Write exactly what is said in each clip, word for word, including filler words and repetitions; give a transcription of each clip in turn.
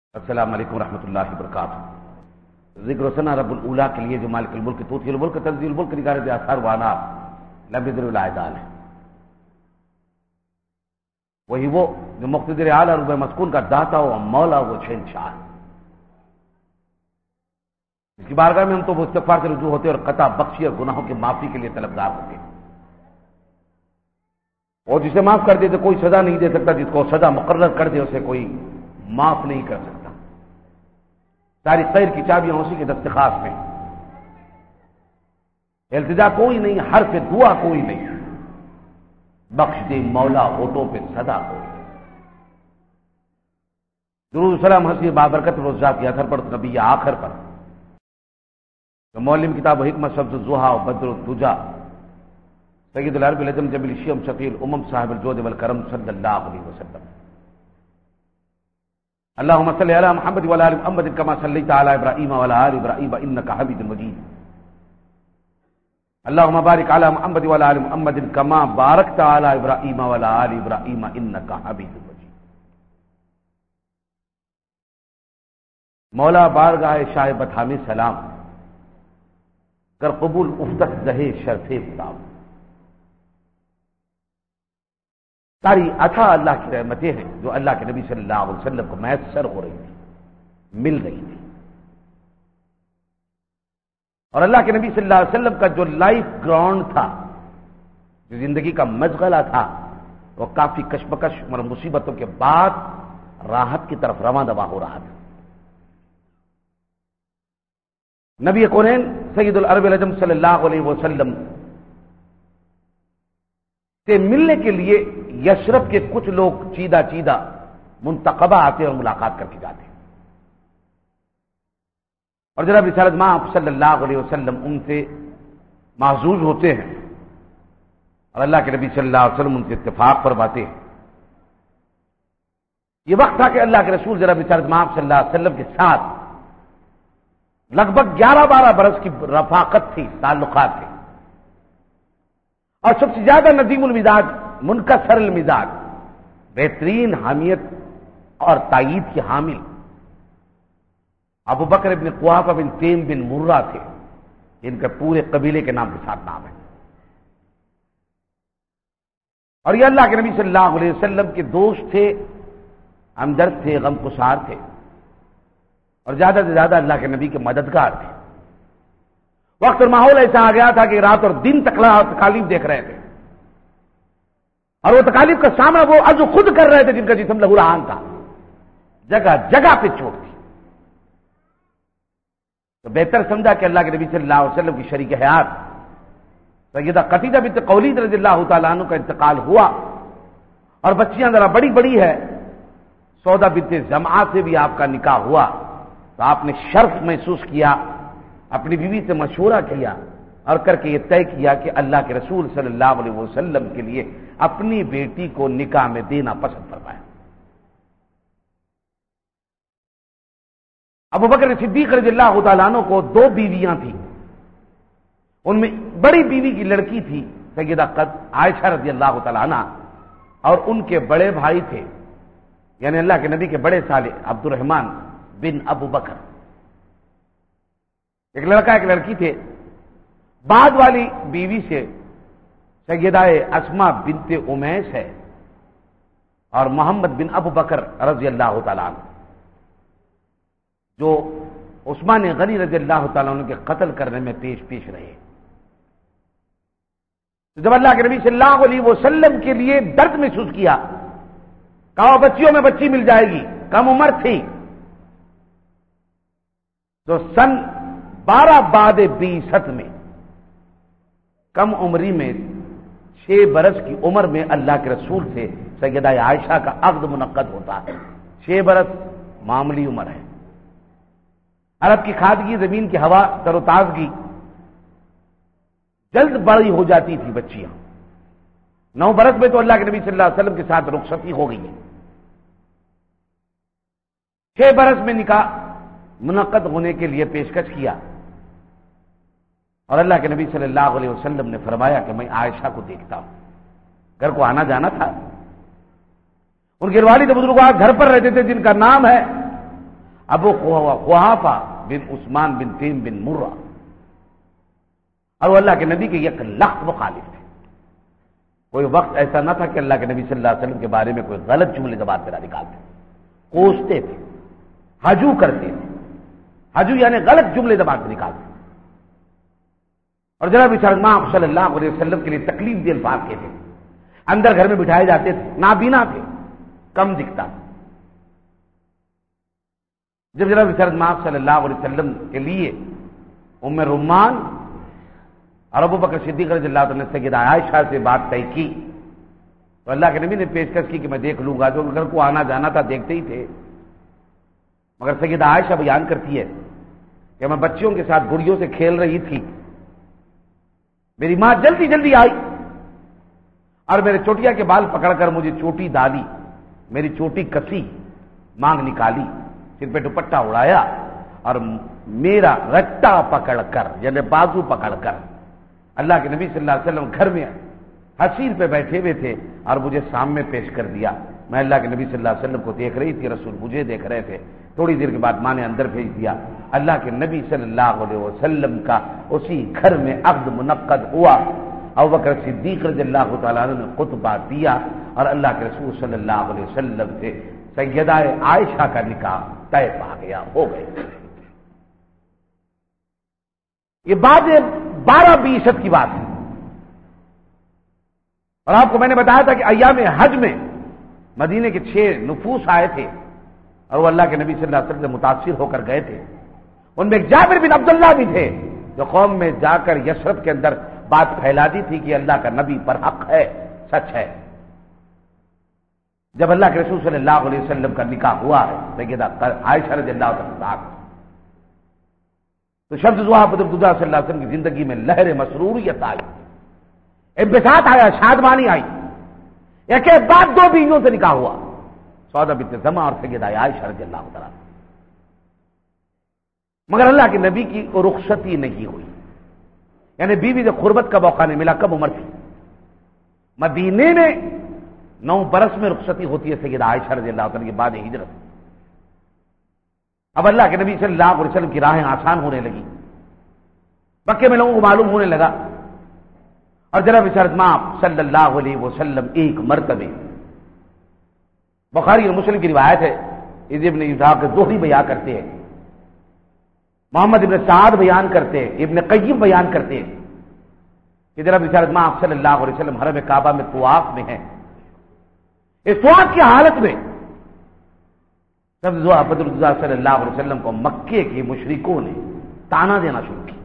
السلام علیکم ورحمۃ اللہ وبرکاتہ۔ ذکر و ثنا رب الاولیٰ کے لیے جو مالک الملک توتی الملک تنزیل الملک نگارت آثار وانا لبدر العدال ہے، وہی وہ جو مقتدر اعلیٰ رب مسکون کا داتا و مولا و شہنشاہ، اس کی بارگاہ میں ہم تو وہ استغفار سے رجوع ہوتے اور قطع بخشی اور گناہوں کی معافی کے لیے طلبگار ہوتے ہیں، اور جسے معاف کر دے تو کوئی سزا نہیں دے سکتا، جس کو سزا مقرر کر دے اسے کوئی معاف نہیں کر سکتا۔ ساری خیر کی چابیاں اسی کے دستخواس میں، التجا کوئی نہیں، حرف دعا کوئی نہیں، بخش دے مولا ہوٹوں پہ صدا کوئی نہیں۔ درود السلام حسین بابرکت روزہ کی اثر پر نبی آخر پر تو مولم کتاب و حکمت شمس الضحیٰ و بدر الدجا سید العرب العجم جمیل الشیم شفیع الامم صاحب الجود والکرم صلی اللہ علیہ وسلم۔ اللهم صل على محمد وعلى ال محمد كما صليت على ابراهيم وعلى ال ابراهيم انك حميد مجيد۔ اللهم بارك على محمد وعلى ال محمد كما باركت على ابراهيم وعلى ال ابراهيم انك حميد مجيد۔ مولا بارگاہ شاہ بطحہ میں سلام کر قبول افتت زہے شرف خدا، ساری عطا اللہ کی رحمتیں ہیں جو اللہ کے نبی صلی اللہ علیہ وسلم کو میسر ہو رہی تھی، مل رہی تھی، اور اللہ کے نبی صلی اللہ علیہ وسلم کا جو لائف گراؤنڈ تھا، جو زندگی کا مشغلہ تھا، وہ کافی کشمکش اور مصیبتوں کے بعد راحت کی طرف رواں دواں ہو رہا تھا۔ نبی کونین سید العرب العجم صلی اللہ علیہ وسلم سے ملنے کے لیے یشرف کے کچھ لوگ چیدہ چیدہ منتخبہ آتے اور ملاقات کر کے جاتے، اور جناب رسالت مآب صلی اللہ علیہ وسلم ان سے محظوظ ہوتے ہیں، اور اللہ کے نبی صلی اللہ علیہ وسلم ان سے اتفاق فرماتے ہیں۔ یہ وقت تھا کہ اللہ کے رسول جناب رسالت مآب صلی اللہ علیہ وسلم کے ساتھ لگ بھگ گیارہ بارہ برس کی رفاقت تھی، تعلقات تھے، اور سب سے زیادہ ندیم المزاج، منکسر المزاج، بہترین حامیت اور تائید کی حامل ابو بکر بن قحافہ بن تیم بن مرہ تھے، ان کے پورے قبیلے کے نام کے ساتھ نام ہے، اور یہ اللہ کے نبی صلی اللہ علیہ وسلم کے دوست تھے، ہمدرد تھے، غم گسار تھے، اور زیادہ سے زیادہ اللہ کے نبی کے مددگار تھے۔ وقت اور ماحول ایسا آ گیا تھا کہ رات اور دن تکالیف دیکھ رہے تھے، اور وہ تکالیف کا سامنا وہ عجز خود کر رہے تھے، جن کا جسم لہو لہان تھا، جگہ جگہ پہ چوٹ تھی۔ تو بہتر سمجھا کہ اللہ کے نبی صلی اللہ علیہ وسلم کی شریک حیات سیدہ قتیدہ بنت قولید رضی اللہ تعالیٰ عنہ کا انتقال ہوا، اور بچیاں ذرا بڑی بڑی ہے، سودا بنت زمعہ سے بھی آپ کا نکاح ہوا، تو آپ نے شرف محسوس کیا، اپنی بیوی سے مشورہ کیا، اور کر کے یہ طے کیا کہ اللہ کے رسول صلی اللہ علیہ وسلم کے لیے اپنی بیٹی کو نکاح میں دینا پسند فرمایا۔ ابو بکر صدیق رضی اللہ تعالیٰ عنہ کو دو بیویاں تھیں، ان میں بڑی بیوی کی لڑکی تھی سیدہ عائشہ رضی اللہ تعالیٰ عنہ، اور ان کے بڑے بھائی تھے، یعنی اللہ کے نبی کے بڑے سالے عبد الرحمن بن ابو بکر، ایک لڑکا ایک لڑکی تھے۔ بعد والی بیوی سے سیدہ اسماء بنت امیس ہے، اور محمد بن ابو بکر رضی اللہ تعالیٰ عنہ، جو عثمان غنی رضی اللہ تعالیٰ عنہ کے قتل کرنے میں پیش پیش رہے۔ جب اللہ کے نبی صلی اللہ علیہ وسلم کے لیے درد محسوس کیا، کہا بچیوں میں بچی مل جائے گی، کم عمر تھی، تو سن بارہ بعد بیست میں کم عمری میں چھ برس کی عمر میں اللہ کے رسول سے سیدہ عائشہ کا عقد منعقد ہوتا ہے۔ چھ برس معمولی عمر ہے، عرب کی کھادگی، زمین کی ہوا، تر و تازگی، جلد بڑی ہو جاتی تھی بچیاں۔ نو برس میں تو اللہ کے نبی صلی اللہ علیہ وسلم کے ساتھ رخصتی ہو گئی ہے، چھ برس میں نکاح منعقد ہونے کے لیے پیشکش کیا، اور اللہ کے نبی صلی اللہ علیہ وسلم نے فرمایا کہ میں عائشہ کو دیکھتا ہوں، گھر کو آنا جانا تھا، ان کے والد بزرگوار گھر پر رہتے تھے، جن کا نام ہے ابو قحافہ بن عثمان بن تیم بن مرہ، اور وہ اللہ کے نبی کے یک لخت مخالف تھے۔ کوئی وقت ایسا نہ تھا کہ اللہ کے نبی صلی اللہ علیہ وسلم کے بارے میں کوئی غلط جملے زبان پہ نہ نکالتے، کوستے تھے، ہجو کرتے تھے، ہجو یعنی غلط جملے زبان پہ نکالتے، اور جناب امام صلی اللہ علیہ وسلم کے لیے تکلیف دہ الفاظ کے تھے۔ اندر گھر میں بٹھائے جاتے تھے، نابینا تھے، کم دکھتا۔ جب جناب امام صلی اللہ علیہ وسلم کے لیے ام رمان اور ابو بکر صدیق رضی اللہ عنہ نے سیدہ عائشہ سے بات طے کی تو اللہ کے نبی نے پیشکش کی کہ میں دیکھ لوں گا، جو گھر کو آنا جانا تھا دیکھتے ہی تھے، مگر سیدہ عائشہ بیان کرتی ہے کہ میں بچیوں کے ساتھ گڑیوں سے کھیل رہی تھی، میری ماں جلدی جلدی آئی اور میرے چوٹیا کے بال پکڑ کر مجھے چوٹی ڈالی، میری چوٹی کسی، مانگ نکالی، سر پہ دوپٹہ اڑایا اور میرا رٹا پکڑ کر یعنی بازو پکڑ کر اللہ کے نبی صلی اللہ علیہ وسلم گھر میں حسیر پہ بیٹھے ہوئے تھے اور مجھے سامنے پیش کر دیا۔ میں اللہ کے نبی صلی اللہ علیہ وسلم کو دیکھ رہی تھی، رسول مجھے دیکھ رہے تھے۔ تھوڑی دیر کے بعد ماں نے اندر بھیج دیا۔ اللہ کے نبی صلی اللہ علیہ وسلم کا اسی گھر میں عقد منعقد ہوا۔ ابوبکر صدیق رضی اللہ تعالیٰ عنہ نے خطبہ دیا اور اللہ کے رسول صلی اللہ علیہ وسلم سے سیدہ عائشہ کا نکاح طے پا گیا، ہو گئے۔ یہ بات بارہ بیست کی بات ہے، اور آپ کو میں نے بتایا تھا کہ ایام حج میں مدینے کے چھ نفوس آئے تھے اور وہ اللہ کے نبی صلی اللہ علیہ وسلم سے متاثر ہو کر گئے تھے۔ ان میں ایک جابر بن عبداللہ بھی تھے جو قوم میں جا کر یثرب کے اندر بات پھیلا دی تھی کہ اللہ کا نبی پر حق ہے، سچ ہے۔ جب اللہ کے رسول صلی اللہ علیہ وسلم کا نکاح ہوا ہے سیدہ عائشہ رضی اللہ عنہا تو شمس ضحیٰ صلی اللہ علیہ وسلم کی زندگی میں لہر مسروریت آئی، انبساط آیا، شادمانی آئی۔ ایک ایک بعد دو بیویوں سے نکاح ہوا، سودا بنت زمعہ اور سیدہ عائشہ رضی اللہ تعالیٰ، مگر اللہ کے نبی کی رخصتی نہیں ہوئی، یعنی بیوی سے قربت کا موقع نہیں ملا۔ کب عمر تھی؟ مدینے میں نو برس میں رخصتی ہوتی ہے سیدہ عائشہ رضی اللہ عنہ کے بعد ہجرت۔ اب اللہ کے نبی صلی اللہ علیہ وسلم کی راہیں آسان ہونے لگی، مکے میں لوگوں کو معلوم ہونے لگا، اور جناب امام صلی اللہ علیہ وسلم ایک مرتبہ، بخاری اور مسلم کی روایت ہے، ابن اسحاق زہری بیان کرتے ہیں، محمد ابن سعد بیان کرتے ہیں، ابن قیم بیان کرتے ہیں کہ جناب امام صلی اللہ علیہ وسلم حرم کعبہ میں طواف میں ہیں۔ اس طواف کی حالت میں صلی اللہ علیہ وسلم کو مکے کے مشرکوں نے تانا دینا شروع کیا،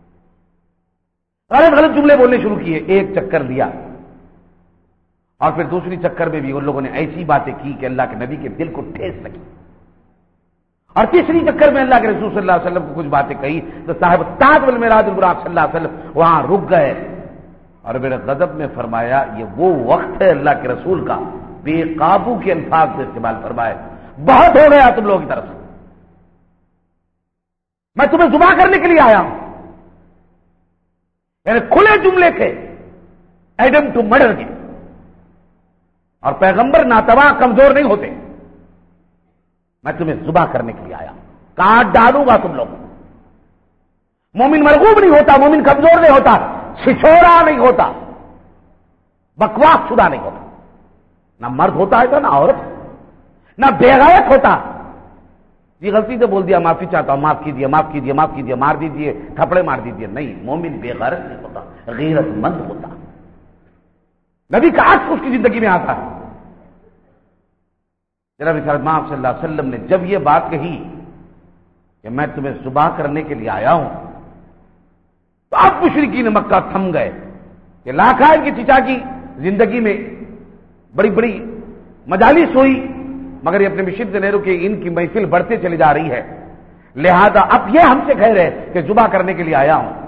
غلط غلط جملے بولنے شروع کیے۔ ایک چکر لیا اور پھر دوسری چکر میں بھی ان لوگوں نے ایسی باتیں کی کہ اللہ کے نبی کے دل کو ٹھیس لگی، اور تیسری چکر میں اللہ کے رسول صلی اللہ علیہ وسلم کو کچھ باتیں کہی تو صاحب تاج والمعراج البراق صلی اللہ علیہ وسلم وہاں رک گئے اور میرے غضب میں فرمایا یہ وہ وقت ہے اللہ کے رسول کا، بے قابو کے الفاظ سے استعمال فرمائے، بہت ہو گیا تم لوگوں کی طرف سے، میں تمہیں ذبح کرنے کے لیے آیا ہوں۔ یعنی کھلے جملے کے ایڈم ٹو مرڈر کے، اور پیغمبر ناتواں کمزور نہیں ہوتے، میں تمہیں ذبح کرنے کے لیے آیا ہوں، کاٹ ڈالوں گا تم لوگ۔ مومن مرغوب نہیں ہوتا، مومن کمزور نہیں ہوتا، چھچورا نہیں ہوتا، بکواس شدہ نہیں ہوتا، نہ مرد ہوتا ہے تو نہ عورت، نہ بے غیرت ہوتا، جی غلطی سے بول دیا معافی چاہتا ہوں، معاف کیجیے معاف کیجیے معاف کیجیے، مار دیجیے، تھپڑے مار دیجیے، نہیں، مومن بے غیرت نہیں ہوتا، غیرت مند ہوتا، نبی کا عکس اس کی زندگی میں آتا ہے۔ جناب امام صلی اللہ علیہ وسلم نے جب یہ بات کہی کہ میں تمہیں ذبح کرنے کے لیے آیا ہوں تو اب مشرکین مکہ تھم گئے کہ لاکھا ان کی چچا کی زندگی میں بڑی بڑی مجالس ہوئی، مگر یہ اپنے مشرک سے نہیں رکے، ان کی محفل بڑھتے چلی جا رہی ہے، لہذا اب یہ ہم سے کہہ رہے کہ ذبح کرنے کے لیے آیا ہوں۔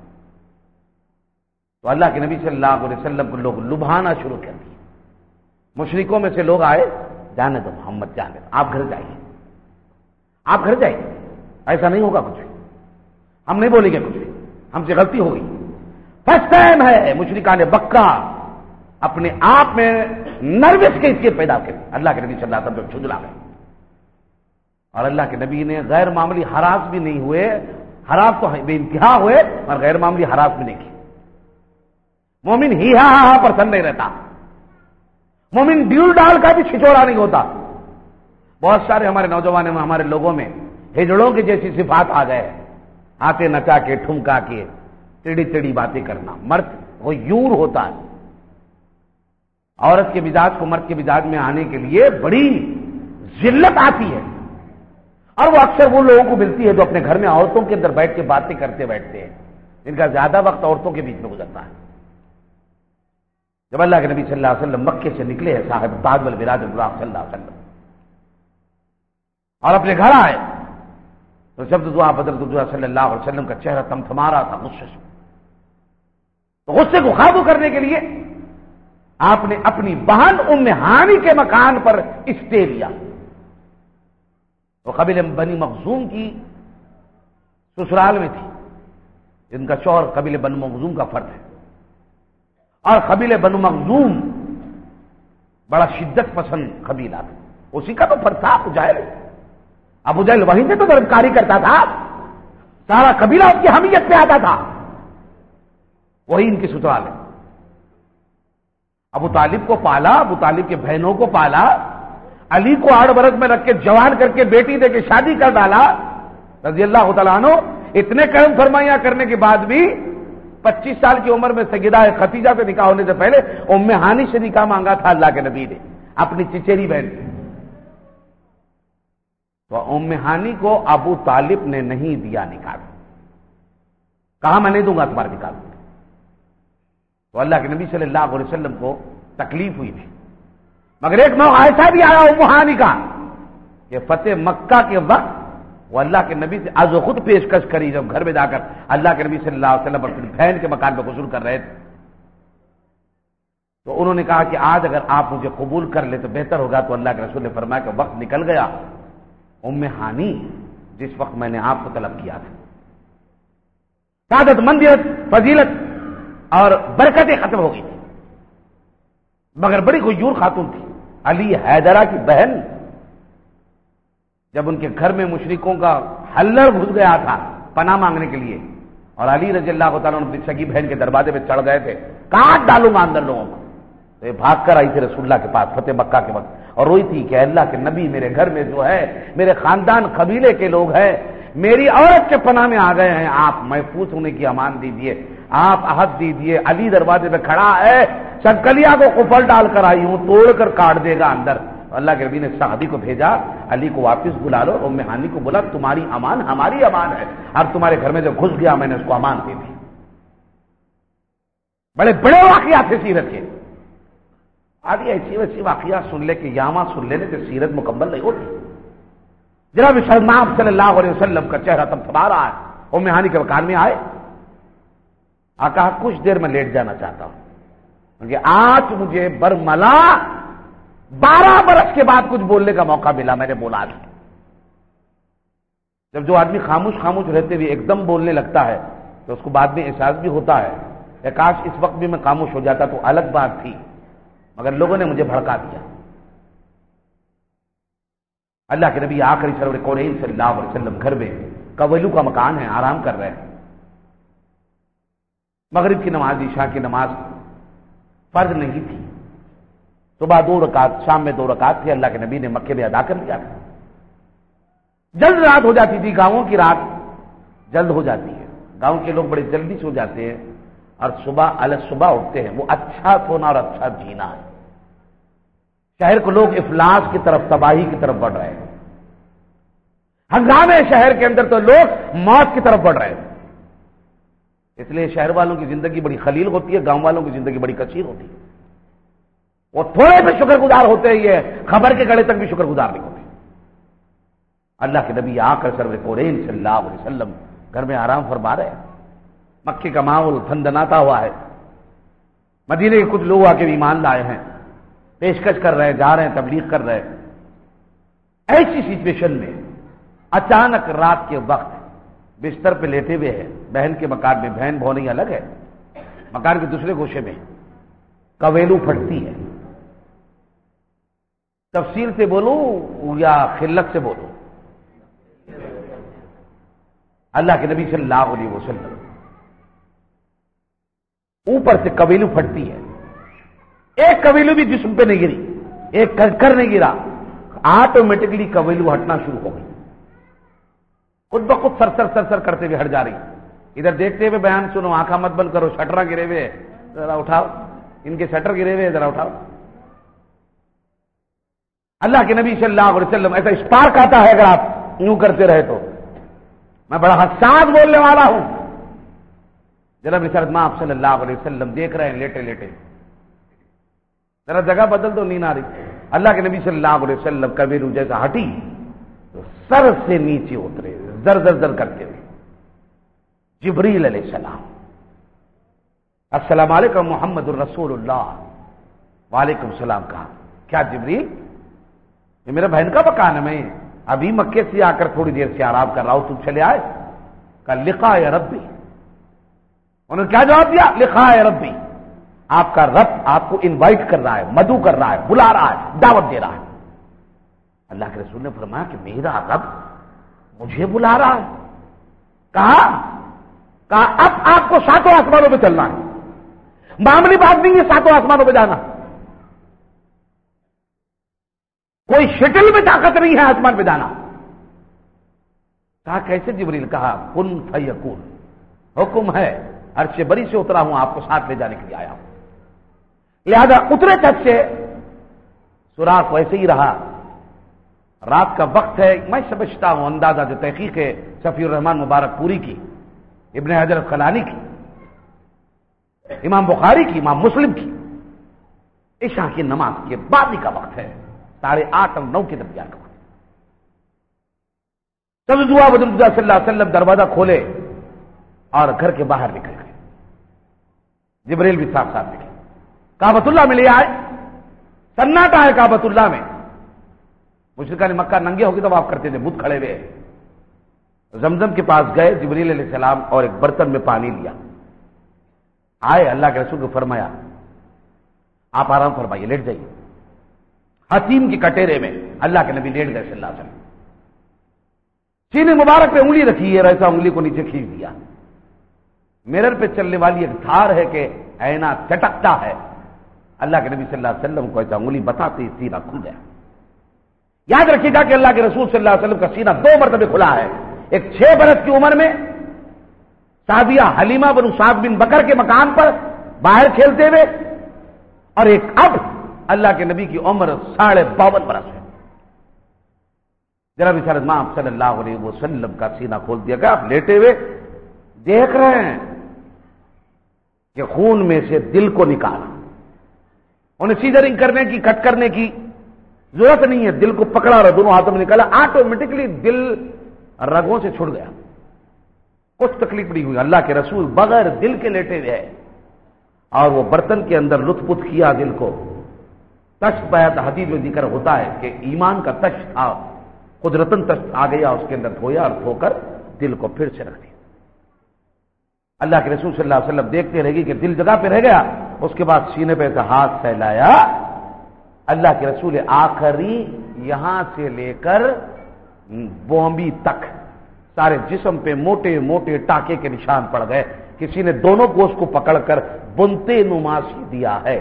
تو اللہ کے نبی صلی اللہ علیہ وسلم کو لوگ لبھانا شروع کر دیے، مشرکوں میں سے لوگ آئے، جانے دو محمد جانے دو، آپ گھر جائیے، آپ گھر جائیے، ایسا نہیں ہوگا کچھ بھی، ہم نہیں بولیں گے کچھ بھی، ہم سے غلطی ہو گئی۔ فرسٹ ٹائم ہے مشرکان بکہ اپنے آپ میں نروس کے اس کے پیدا کرے، اللہ کے نبی صلی اللہ علیہ وسلم جھنجلا گئے۔ اور اللہ کے نبی نے غیر معمولی ہراس بھی نہیں ہوئے، ہراس تو بے انتہا ہوئے اور غیر معمولی ہراس بھی نہیں کی۔ مومن ہی ہاں ہاں پرسن نہیں رہتا، مومن ڈیول ڈال کا بھی چھچوڑا نہیں ہوتا۔ بہت سارے ہمارے نوجوانوں میں، ہمارے لوگوں میں ہجڑوں کی جیسی صفات آ گئے، آتے نچا کے ٹھمکا کے ٹیڑھی ٹیڑھی باتیں کرنا۔ مرد وہ یور ہوتا ہے، عورت کے مزاج کو مرد کے مزاج میں آنے کے لیے بڑی ذلت آتی ہے، اور وہ اکثر وہ لوگوں کو ملتی ہے جو اپنے گھر میں عورتوں کے اندر بیٹھ کے باتیں کرتے بیٹھتے ہیں، جن کا زیادہ وقت عورتوں کے بیچ میں گزرتا ہے۔ جب اللہ کے نبی صلی اللہ علیہ وسلم مکے سے نکلے ہیں صاحب تاج والبراج البراق صلی اللہ علیہ وسلم اور اپنے گھر آئے تو جب دعا حضرت صلی اللہ علیہ وسلم کا چہرہ تمتما رہا تھا غصے سے، تو غصے کو قابو کرنے کے لیے آپ نے اپنی بہن ام ہانی کے مکان پر اسٹے لیا۔ وہ قبیلہ بنی مخزوم کی سسرال میں تھی، جن کا شوہر قبیلہ بنو مخزوم کا فرد ہے، اور قبیلہ بنو مخزوم بڑا شدت پسند قبیلہ تھا، اسی کا تو فرد تھا ابو جہل۔ ابو جہل وہیں سے تو دربکاری کرتا تھا، سارا قبیلہ اس کی حمیت پہ آتا تھا، وہی ان کی سسرال ہے۔ ابو طالب کو پالا، ابو طالب کے بہنوں کو پالا، علی کو آٹھ برس میں رکھ کے جوان کر کے بیٹی دے کے شادی کر ڈالا رضی اللہ تعالیٰ عنہ۔ اتنے کرم فرمائیاں کرنے کے بعد بھی پچیس سال کی عمر میں سیدہ خدیجہ سے نکاح ہونے سے پہلے ام ہانی سے نکاح مانگا تھا اللہ کے نبی نے، اپنی چچیری بہن سے۔ تو ام ہانی کو ابو طالب نے نہیں دیا نکاح، کہا میں نہیں دوں گا تمہارا نکاح۔ تو اللہ کے نبی صلی اللہ علیہ وسلم کو تکلیف ہوئی تھی، مگر ایک موقع ایسا بھی آیا ام ہانی کا کہ فتح مکہ کے وقت وہ اللہ کے نبی سے از خود پیشکش کری، جب گھر میں جا کر اللہ کے نبی صلی اللہ علیہ وسلم اپنی بہن کے مکان پہ غسل کر رہے تھے، تو انہوں نے کہا کہ آج اگر آپ مجھے قبول کر لے تو بہتر ہوگا۔ تو اللہ کے رسول نے فرمایا کہ وقت نکل گیا، ام ہانی جس وقت میں نے آپ کو طلب کیا تھا، سعادت مندیت فضیلت اور برکتیں ختم ہو گئی تھی، مگر بڑی غیور خاتون تھی، علی حیدرہ کی بہن۔ جب ان کے گھر میں مشرکوں کا ہلڑ گھس گیا تھا پناہ مانگنے کے لیے، اور علی رضی اللہ تعالیٰ عنہ اپنی سگی بہن کے دروازے پہ چڑھ گئے تھے، کاٹ ڈالوں گا اندر لوگوں کو، تو یہ بھاگ کر آئی تھی رسول اللہ کے پاس فتح مکہ کے وقت، اور روئی تھی کہ اللہ کے نبی میرے گھر میں جو ہے میرے خاندان قبیلے کے لوگ ہیں، میری عورت کے پناہ میں آ گئے ہیں، آپ محفوظ ہونے کی امان دیجیے، آپ عہد دیجیے۔ علی دروازے پہ کھڑا ہے، چنکلیا کو قفل ڈال کر آئی ہوں، توڑ کر کاٹ دے گا اندر۔ اللہ کے نبی نے سعدی کو بھیجا، علی کو واپس بلا لو، ام ہانی کو بولا تمہاری امان ہماری امان ہے، اب تمہارے گھر میں جو گھس گیا میں نے اس کو امان دے دی۔ بڑے بڑے واقعات تھے سیرت کے، آدھی ایسی ویسی واقعات سن لے کہ یاما سن لینے سے سیرت مکمل نہیں ہوتی۔ جناب سلمان صلی اللہ علیہ وسلم کا چہرہ تب تھما رہا ہے، ام ہانی کے مکان میں آئے، آقا کچھ دیر میں لیٹ جانا چاہتا ہوں کیونکہ آج مجھے برملا بارہ برس کے بعد کچھ بولنے کا موقع ملا، میں نے بولا تھا۔ جب جو آدمی خاموش خاموش رہتے ہوئے ایک دم بولنے لگتا ہے تو اس کو بعد میں احساس بھی ہوتا ہے کہ کاش اس وقت بھی میں خاموش ہو جاتا تو الگ بات تھی، مگر لوگوں نے مجھے بھڑکا دیا۔ اللہ کے نبی آخری سرور کونین صلی اللہ علیہ وسلم گھر میں کویلو کا مکان ہے، آرام کر رہے ہیں۔ مغرب کی نماز عشاء کی نماز فرض نہیں تھی، صبح دو رکعت شام میں دو رکعت تھی، اللہ کے نبی نے مکے میں ادا کر لیا تھا۔ جلد رات ہو جاتی تھی، گاؤں کی رات جلد ہو جاتی ہے، گاؤں کے لوگ بڑے جلدی سو جاتے ہیں اور صبح الگ صبح اٹھتے ہیں، وہ اچھا سونا اور اچھا جینا ہے۔ شہر کو لوگ افلاس کی طرف تباہی کی طرف بڑھ رہے ہیں، ہنگامے شہر کے اندر تو لوگ موت کی طرف بڑھ رہے ہیں، اس لیے شہر والوں کی زندگی بڑی خلیل ہوتی ہے، گاؤں والوں کی زندگی بڑی کثیر ہوتی ہے۔ وہ تھوڑے بھی شکر گزار ہوتے ہیں، یہ خبر کے گڑے تک بھی شکر گزار نہیں ہوتے۔ اللہ کے نبی آ کر سرور کونین صلی اللہ علیہ وسلم گھر میں آرام فرما رہے ہیں، مکے کا ماحول تھندناتا ہوا ہے، مدینے کے کچھ لوگ آ کے ایمان لائے ہیں، پیشکش کر رہے ہیں، جا رہے ہیں، تبلیغ کر رہے ہیں۔ ایسی سچویشن میں اچانک رات کے وقت بستر پہ لیٹے ہوئے ہیں، بہن کے مکان میں، بہن بھونی الگ ہے، مکان کے دوسرے گوشے میں کویلو پھٹتی ہے۔ تفصیل سے بولوں یا خلت سے بولوں؟ اللہ کے نبی صلی اللہ علیہ وسلم اوپر سے قبیلو پھٹتی ہے، ایک قبیلو بھی جسم پہ نہیں گری، ایک کر نہیں گرا، آٹومیٹکلی قبیلو ہٹنا شروع ہو گئی، خود بخود سر سر سر سر کرتے ہوئے ہٹ جا رہی۔ ادھر دیکھتے ہوئے بیان سنو، آنکھاں مت بند کرو، شٹر گرے ہوئے ذرا اٹھاؤ، ان کے شٹر گرے ہوئے ذرا اٹھاؤ۔ اللہ کے نبی صلی اللہ علیہ وسلم ایسا اسپارک آتا ہے اگر آپ یوں کرتے رہے تو۔ میں بڑا حساس بولنے والا ہوں، جناب نثار مآب صلی اللہ علیہ وسلم دیکھ رہے ہیں لیٹے لیٹے، ذرا جگہ بدل دو، نیند آ رہی۔ اللہ کے نبی صلی اللہ علیہ وسلم قبیلو جیسا ہٹی تو سر سے نیچے اترے زر زر زر کرتے ہوئے جبریل علیہ السلام، السلام علیکم محمد الرسول اللہ، وعلیکم السلام۔ کہا کیا جبریل، یہ میرے بہن کا مکان ہے، میں ابھی مکے سے آ کر تھوڑی دیر سے آرام کر رہا ہوں، تم چلے آئے؟ کہا لقاء ربی، انہوں نے کیا جواب دیا؟ لقاء ربی، آپ کا رب آپ کو انوائٹ کر رہا ہے، مدعو کر رہا ہے، بلا رہا ہے، دعوت دے رہا ہے۔ اللہ کے رسول نے فرمایا کہ میرا رب مجھے بلا رہا ہے؟ کہا کہا اب آپ کو ساتوں آسمانوں پہ چلنا ہے، معمولی بات نہیں ہے ساتوں آسمانوں پہ جانا، کوئی شٹل میں طاقت نہیں ہے آسمان پہ جانا۔ کہا کیسے جبریل؟ کہا کن فیکون، حکم ہے، عرش بری سے اترا ہوں، آپ کو ساتھ لے جانے کے لیے آیا ہوں۔ لہذا اترے تک سے سوراخ ویسے ہی رہا، رات کا وقت ہے، میں سمجھتا ہوں اندازہ جو تحقیق ہے صفی الرحمان مبارک پوری کی، ابن حجر الاسقلانی کی، امام بخاری کی، امام مسلم کی، عشاء کی نماز کے بعد کا وقت ہے، ساڑھے آٹھ اور نو کے درمیان کا وقت۔ صلی اللہ علیہ وسلم دروازہ کھولے اور گھر کے باہر نکل گئے، جبریل بھی ساتھ ساتھ نکلے، کعبۃ اللہ میں لے آئے، سناٹا ہے کعبۃ اللہ میں، مشرکان مکہ ننگے ہو کے طواف کرتے تھے، بت کھڑے ہوئے، زمزم کے پاس گئے جبریل علیہ السلام اور ایک برتن میں پانی لیا، آئے اللہ کے رسول کو فرمایا آپ آرام فرمائیے، لیٹ جائیے۔ حتیم کی کٹیرے میں اللہ کے نبی لیٹ گئے صلی اللہ علیہ وسلم، سینے مبارک پہ انگلی رکھی ہے، ایسا انگلی کو نیچے کھینچ دیا، میرر پہ چلنے والی ایک دھار ہے کہ اینا چٹکتا ہے، اللہ کے نبی صلی اللہ علیہ وسلم کو ایسا انگلی بتاتے ہی سینہ کھل گیا۔ یاد رکھیے گا کہ اللہ کے رسول صلی اللہ علیہ وسلم کا سینہ دو مرتبہ کھلا ہے، ایک چھ برس کی عمر میں سعدیہ حلیمہ بن سعد بن بکر کے مکان پر باہر کھیلتے ہوئے، اور ایک اب اللہ کے نبی کی عمر ساڑھے باون برس ہے، جناب رسالت مآب صلی اللہ علیہ وسلم کا سینہ کھول دیا گیا، آپ لیٹے ہوئے دیکھ رہے ہیں کہ خون میں سے دل کو نکالا، انہیں سیزرنگ کرنے کی، کٹ کرنے کی ضرورت نہیں ہے، دل کو پکڑا اور دونوں ہاتھوں میں نکالا، آٹومیٹکلی دل رگوں سے چھڑ گیا، کچھ تکلیف نہیں ہوئی۔ اللہ کے رسول بغیر دل کے لیٹے ہوئے اور وہ برتن کے اندر لطف پت کیا دل کو، تشت پایا تھا، حدیث میں ذکر ہوتا ہے کہ ایمان کا تشت تھا، قدرتن تشت آ گیا، اس کے اندر دھویا اور دھو کر دل کو پھر سے رکھ دیا۔ اللہ کے رسول صلی اللہ علیہ وسلم دیکھتے رہے گی کہ دل جگہ پہ رہ گیا، اس کے بعد سینے پہ ایسا ہاتھ پھیلایا، اللہ کے رسول آخری یہاں سے لے کر بومبی تک سارے جسم پہ موٹے موٹے ٹاکے کے نشان پڑ گئے، کسی نے دونوں گوشت کو پکڑ کر بنتے نماسی دیا ہے۔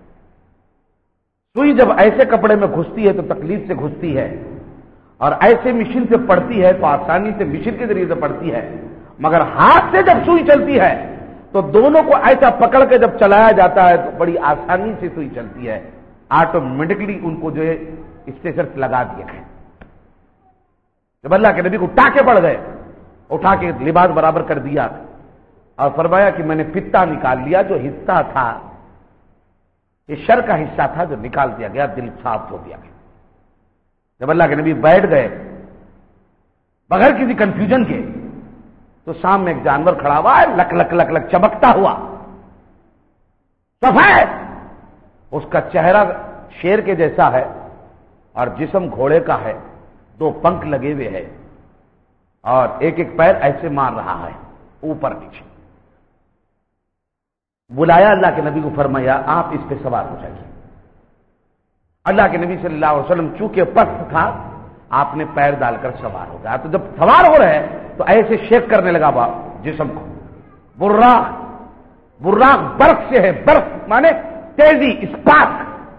سوئی جب ایسے کپڑے میں گھستی ہے تو تکلیف سے گھستی ہے، اور ایسے مشین سے پڑتی ہے تو آسانی سے مشین کے ذریعے سے پڑتی ہے، مگر ہاتھ سے جب سوئی چلتی ہے تو دونوں کو ایسا پکڑ کے جب چلایا جاتا ہے تو بڑی آسانی سے سوئی چلتی ہے، آٹومیٹکلی ان کو جو ہے اسٹیشن لگا دیا گئے۔ جب اللہ کے نبی کو ٹاکے پڑ گئے، اٹھا کے لباس برابر کر دیا اور فرمایا کہ میں نے پتا نکال لیا، جو حصہ تھا یہ شر کا حصہ تھا جو نکال دیا گیا، دل صاف ہو دیا گیا۔ جب اللہ کے نبی بیٹھ گئے بغیر کسی کنفیوژن کے تو سامنے ایک جانور کھڑا ہوا ہے، لک لک لک لک چمکتا ہوا سفید، اس کا چہرہ شیر کے جیسا ہے اور جسم گھوڑے کا ہے، دو پنکھ لگے ہوئے ہیں اور ایک ایک پیر ایسے مار رہا ہے اوپر نیچے۔ بلایا اللہ کے نبی کو، فرمایا آپ اس پہ سوار ہو جائیے۔ اللہ کے نبی صلی اللہ علیہ وسلم چونکہ پست تھا آپ نے پیر ڈال کر سوار ہو گیا. تو جب سوار ہو رہے تو ایسے شیک کرنے لگا با جسم کو. براق براق برف سے ہے, برف مانے تیزی, اسپارک,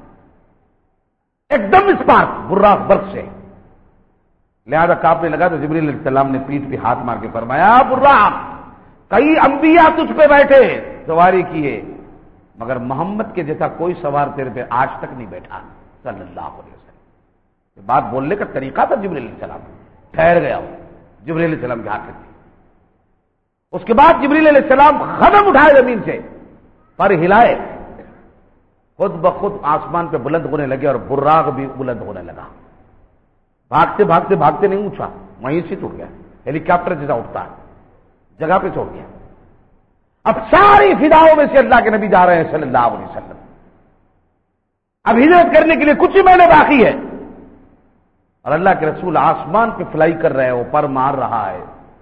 ایک دم اسپارک, براق برف سے. لہذا کانپنے لگا تو جبریل علیہ السلام نے پیٹھ پہ ہاتھ مار کے فرمایا, براق کئی انبیاء تجھ پہ بیٹھے سواری کیے, مگر محمد کے جیسا کوئی سوار تیرے پہ آج تک نہیں بیٹھا صلی اللہ علیہ وسلم. بات بولنے کا طریقہ تھا جبریل علیہ السلام. ٹھہر گیا وہ جبریل علیہ السلام کے ہاتھ سے. اس کے بعد جبریل علیہ السلام قدم اٹھائے زمین سے, پر ہلائے, خود بخود آسمان پہ بلند ہونے لگے اور براق بھی بلند ہونے لگا. بھاگتے بھاگتے بھاگتے نہیں اونچا, وہیں سے ٹوٹ گیا, ہیلی کاپٹر جیسا اٹھتا ہے, جگہ پہ چھوڑ گیا. اب ساری فضاؤں میں سے اللہ کے نبی جا رہے ہیں صلی اللہ علیہ وسلم. اب ہجرت کرنے کے لیے کچھ ہی مہینے باقی ہے, اور اللہ کے رسول آسمان پہ فلائی کر رہے ہیں, وہ پر مار رہا ہے.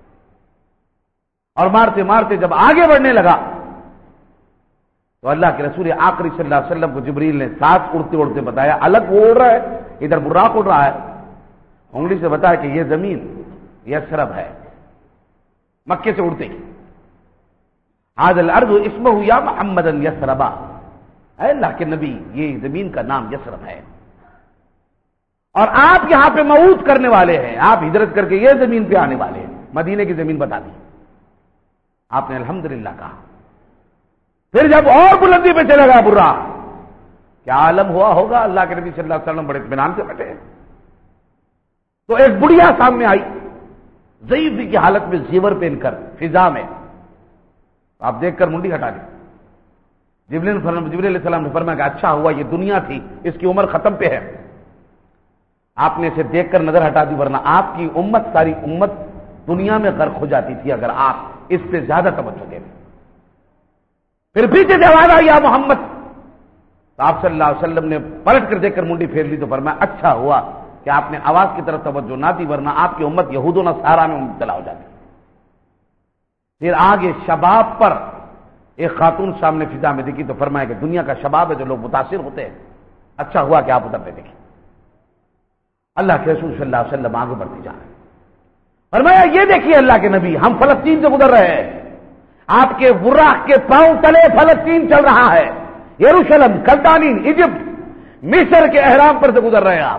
اور مارتے مارتے جب آگے بڑھنے لگا تو اللہ کے رسول آخری صلی اللہ علیہ وسلم کو جبریل نے ساتھ اڑتے اڑتے بتایا, الگ وہ اڑ رہا ہے, ادھر براق اڑ رہا ہے. انگلی سے بتایا کہ یہ زمین یثرب ہے, مکے سے اڑتے ہی. هذا الارض اسمه یا محمد یثربا, اے اللہ کے نبی یہ زمین کا نام یثرب ہے, اور آپ یہاں پہ موعود کرنے والے ہیں, آپ ہجرت کر کے یہ زمین پہ آنے والے ہیں. مدینے کی زمین بتا دی. آپ نے الحمدللہ کہا. پھر جب اور بلندی پہ چلے گا براق, کیا عالم ہوا ہوگا. اللہ کے نبی صلی اللہ علیہ وسلم بڑے اطمینان سے بیٹھے. تو ایک بڑھیا سامنے آئی, ضعیفی کی حالت میں زیور پہن کر فضا میں. آپ دیکھ کر منڈی ہٹا دی. جبریل جبریل علیہ السلام نے فرمایا کہ اچھا ہوا یہ دنیا تھی, اس کی عمر ختم پہ ہے. آپ نے اسے دیکھ کر نظر ہٹا دی, ورنہ آپ کی امت ساری امت دنیا میں غرق ہو جاتی تھی اگر آپ اس سے زیادہ توجہ دیں. پھر پیچھے سے آواز آئی یا محمد, تو آپ صلی اللہ علیہ وسلم نے پلٹ کر دیکھ کر منڈی پھیر لی. تو فرمایا اچھا ہوا کہ آپ نے آواز کی طرف توجہ نہ دی, ورنہ آپ کی امت یہود و نصارا میں مبتلا ہو جاتی. پھر آگے شباب پر ایک خاتون سامنے فضا میں دیکھی تو فرمایا کہ دنیا کا شباب ہے جو لوگ متاثر ہوتے ہیں, اچھا ہوا کہ آپ ادھر پہ دیکھیں. اللہ کے رسول صلی اللہ علیہ وسلم آگے بڑھتے جا رہے ہیں. فرمایا یہ دیکھیے اللہ کے نبی, ہم فلسطین سے گزر رہے ہیں, آپ کے براق کے پاؤں تلے فلسطین چل رہا ہے, یروشلم, کلدانین, ایجپٹ, مصر کے احرام پر سے گزر رہے ہیں آپ.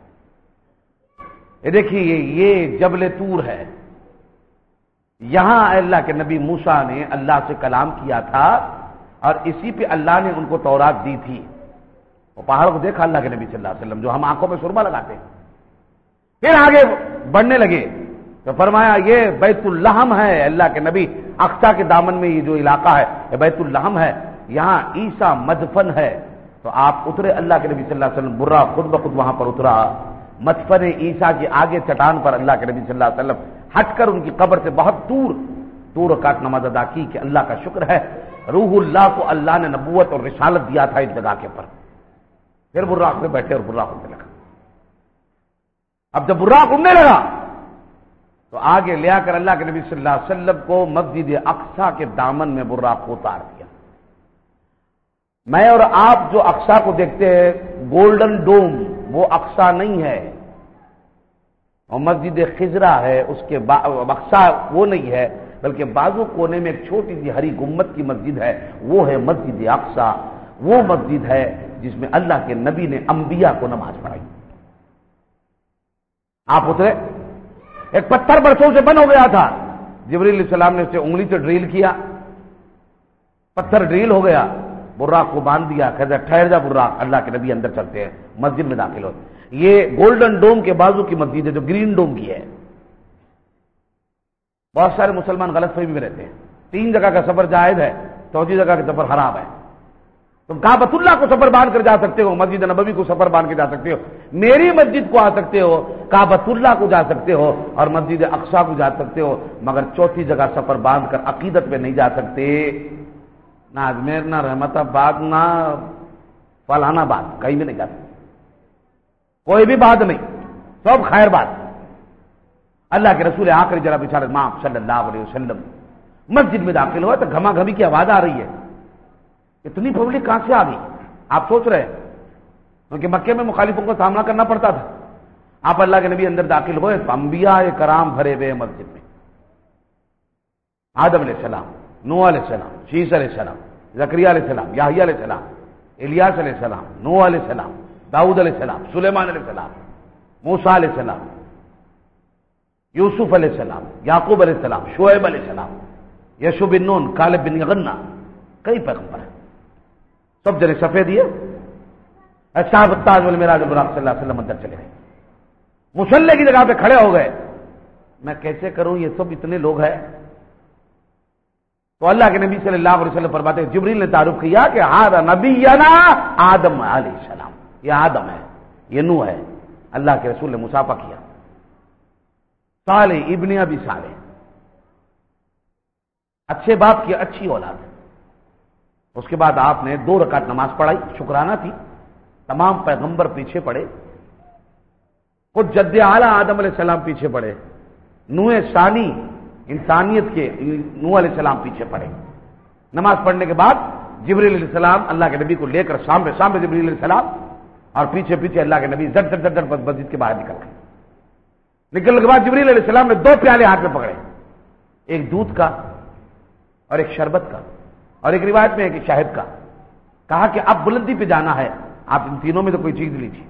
یہ دیکھیے یہ جبل طور ہے, یہاں اللہ کے نبی موسیٰ نے اللہ سے کلام کیا تھا, اور اسی پہ اللہ نے ان کو تورات دی تھی. وہ پہاڑ کو دیکھا اللہ کے نبی صلی اللہ علیہ وسلم, جو ہم آنکھوں میں سرما لگاتے ہیں. پھر آگے بڑھنے لگے تو فرمایا یہ بیت اللحم ہے. اللہ کے نبی اقصی کے دامن میں یہ جو علاقہ ہے یہ بیت اللحم ہے, یہاں عیسیٰ مدفن ہے. تو آپ اترے, اللہ کے نبی صلی اللہ علیہ وسلم برا خود بخود وہاں پر اترا. مدفن عیسیٰ کے آگے چٹان پر اللہ کے نبی صلی اللہ علیہ وسلم ہٹ کر ان کی قبر سے بہت دور دور رکعت نماز ادا کی کہ اللہ کا شکر ہے روح اللہ کو اللہ نے نبوت اور رسالت دیا تھا اس جگہ کے پر. پھر براق میں بیٹھے اور براق اڑنے لگا. اب جب براق اڑنے لگا تو آگے لے آ کر اللہ کے نبی صلی اللہ علیہ وسلم کو مسجد اقصی کے دامن میں براق کو اتار دیا. میں اور آپ جو اقصی کو دیکھتے ہیں گولڈن ڈوم, وہ اقصی نہیں ہے, اور مسجد خضرا ہے اس کے اقصی وہ نہیں ہے, بلکہ بازو کونے میں ایک چھوٹی سی ہری گمبد کی مسجد ہے, وہ ہے مسجد اقصی. وہ مسجد ہے جس میں اللہ کے نبی نے انبیاء کو نماز پڑھائی. آپ اترے, ایک پتھر برسوں سے بند ہو گیا تھا, جبریل علیہ السلام نے اسے انگلی سے ڈریل کیا, پتھر ڈریل ہو گیا, براق کو باندھ دیا. کہتا ٹھہر جا براق, اللہ کے نبی اندر چلتے ہیں, مسجد میں داخل ہوتے. یہ گولڈن ڈوم کے بازو کی مسجد ہے جو گرین ڈوم کی ہے. بہت سارے مسلمان غلط فہمی میں رہتے ہیں, تین جگہ کا سفر جائز ہے, چوتھی جگہ کا سفر حرام ہے. تم کعبۃ اللہ کو سفر باندھ کر جا سکتے ہو, مسجد نبوی کو سفر باندھ کے جا سکتے ہو, میری مسجد کو آ سکتے ہو, کعبۃ اللہ کو جا سکتے ہو, اور مسجد اقصی کو جا سکتے ہو, مگر چوتھی جگہ سفر باندھ کر عقیدت میں نہیں جا سکتے. نہ اجمیر, نہ رحمت آباد, نہ فلانا باد, کہیں بھی نہیں جا سکتے. کوئی بھی بات نہیں, سب خیر بات. اللہ کے رسول آخری جرا بشارت ماں صلی اللہ علیہ وسلم مسجد میں داخل ہوا تو گھما گھمی کی آواز آ رہی ہے. اتنی پبلک کہاں سے آ گئی؟ آپ سوچ رہے ہیں کیونکہ مکے میں مخالفوں کا سامنا کرنا پڑتا تھا, آپ اللہ کے نبی اندر داخل ہوئے تو انبیاء کرام بھرے ہوئے مسجد میں، آدم علیہ السلام، نوح علیہ السلام، شیس علیہ السلام، زکریا علیہ السلام، یحییٰ علیہ السلام، الیاس علیہ السلام، نوح علیہ السلام، داؤد علیہ السلام، سلیمان علیہ السلام، موسیٰ علیہ السلام، یوسف علیہ السلام، یعقوب علیہ السلام، شعیب علیہ السلام، یشوع بن نون، کالب بن یغنہ، کئی پیغمبر ہیں، سب جنے صفحے دیے، اصحاب التاج والمعراج البراق صلی اللہ علیہ وسلم اندر چلے گئے، مصلی کی جگہ پہ کھڑے ہو گئے، میں کیسے کروں، یہ سب اتنے لوگ ہیں؟ تو اللہ کے نبی صلی اللہ علیہ وسلم فرماتے ہیں، جبریل نے تعارف کیا کہ ہذا نبینا آدم علیہ السلام، یہ آدم ہے، یہ نوح ہے، اللہ کے رسول نے مصافحہ کیا، صالح ابن ابی صالح، اچھے باپ کی اچھی اولاد ہے۔ اس کے بعد آپ نے دو رکعت نماز پڑھائی، شکرانہ تھی، تمام پیغمبر پیچھے پڑے، خود جد اعلی آدم علیہ السلام پیچھے پڑے، نوح ثانی انسانیت کے نوح علیہ السلام پیچھے پڑے۔ نماز پڑھنے کے بعد جبریل علیہ السلام اللہ کے نبی کو لے کر سامنے سامنے جبریل علیہ السلام، اور پیچھے پیچھے اللہ کے نبی زٹ زٹ زٹ مسجد کے باہر نکل گئے۔ نکلنے کے بعد جبریل علیہ السلام نے دو پیالے ہاتھ میں پکڑے، ایک دودھ کا اور ایک شربت کا، اور ایک روایت میں ہے کہ شہد کا، کہا کہ اب بلندی پہ جانا ہے، آپ ان تینوں میں تو کوئی چیز لیجیے۔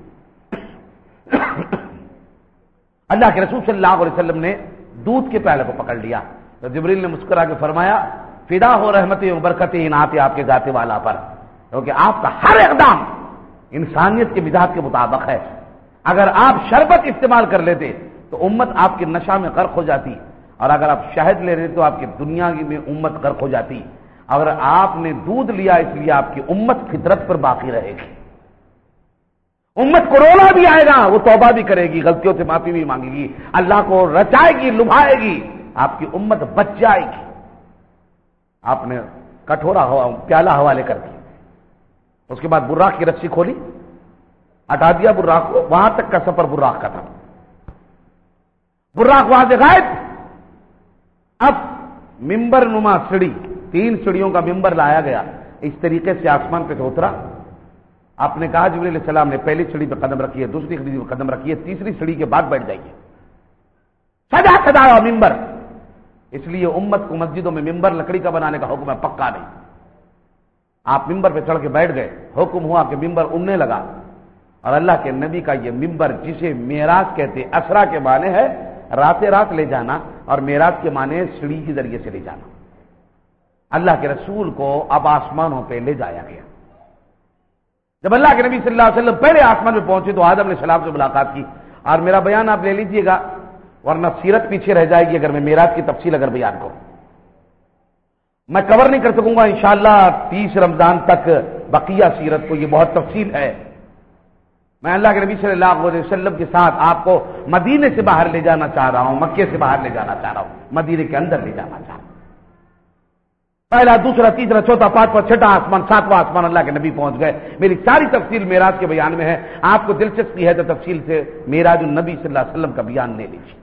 اللہ کے رسول صلی اللہ علیہ وسلم نے دودھ کے پیالے کو پکڑ لیا تو جبریل نے مسکرا کے فرمایا، فدا ہو رحمت و برکت انعام آپ کے ذات والا پر، کیونکہ آپ کا ہر اقدام انسانیت کے مزاج کے مطابق ہے۔ اگر آپ شربت استعمال کر لیتے تو امت آپ کے نشہ میں غرق ہو جاتی، اور اگر آپ شہد لے رہے تو آپ کی دنیا میں امت غرق ہو جاتی، اگر آپ نے دودھ لیا اس لیے آپ کی امت فطرت پر باقی رہے گی۔ امت کورونا بھی آئے گا، وہ توبہ بھی کرے گی، غلطیوں سے معافی بھی مانگے گی، اللہ کو رچائے گی، لبھائے گی، آپ کی امت بچ جائے گی۔ آپ نے کٹورا ہوا پیالہ حوالے کر دیا، اس کے بعد براق کی رسی کھولی، ہٹا دیا براق کو، وہاں تک کا سفر براق کا تھا، براق وہاں سے غائب۔ اب ممبر نما سیڑھی، تین سیڑھیوں کا ممبر لایا گیا، اس طریقے سے آسمان پہ سے اترا۔ آپ نے کہا جبریل علیہ السلام نے پہلی سیڑھی پہ قدم رکھی ہے، دوسری سیڑھی پہ قدم رکھی ہے، تیسری سیڑھی کے بعد بیٹھ جائیے، سجا سجا ہوا ممبر۔ اس لیے امت کو مسجدوں میں ممبر لکڑی کا بنانے کا حکم ہے، پکا نہیں۔ آپ ممبر پہ چڑھ کے بیٹھ گئے، حکم ہوا کہ ممبر اڑنے لگا، اور اللہ کے نبی کا یہ ممبر جسے معراج کہتے، اسرا کے معنی ہے رات رات لے جانا، اور معراج کے معنی سیڑھی کے ذریعے سے لے جانا۔ اللہ کے رسول کو اب آسمانوں پہ لے جایا گیا۔ جب اللہ کے نبی صلی اللہ علیہ وسلم پہلے آسمان میں پہنچے تو آدم علیہ السلام سے ملاقات کی، اور میرا بیان آپ لے لیجئے گا ورنہ سیرت پیچھے رہ جائے گی اگر میں معراج کی تفصیل اگر بیان کروں، میں کور نہیں کر سکوں گا انشاءاللہ تیس رمضان تک بقیہ سیرت کو، یہ بہت تفصیل ہے۔ میں اللہ کے نبی صلی اللہ علیہ وسلم کے ساتھ آپ کو مدینے سے باہر لے جانا چاہ رہا ہوں، مکے سے باہر لے جانا چاہ رہا ہوں، مدینے کے اندر لے جانا چاہ رہا ہوں۔ پہلا، دوسرا، تیسرا، چوتھا، پانچواں، چھٹا آسمان، ساتواں آسمان اللہ کے نبی پہنچ گئے۔ میری ساری تفصیل معراج کے بیان میں ہے، آپ کو دلچسپی ہے تو تفصیل سے معراج النبی صلی اللہ علیہ وسلم کا بیان لے لیجیے۔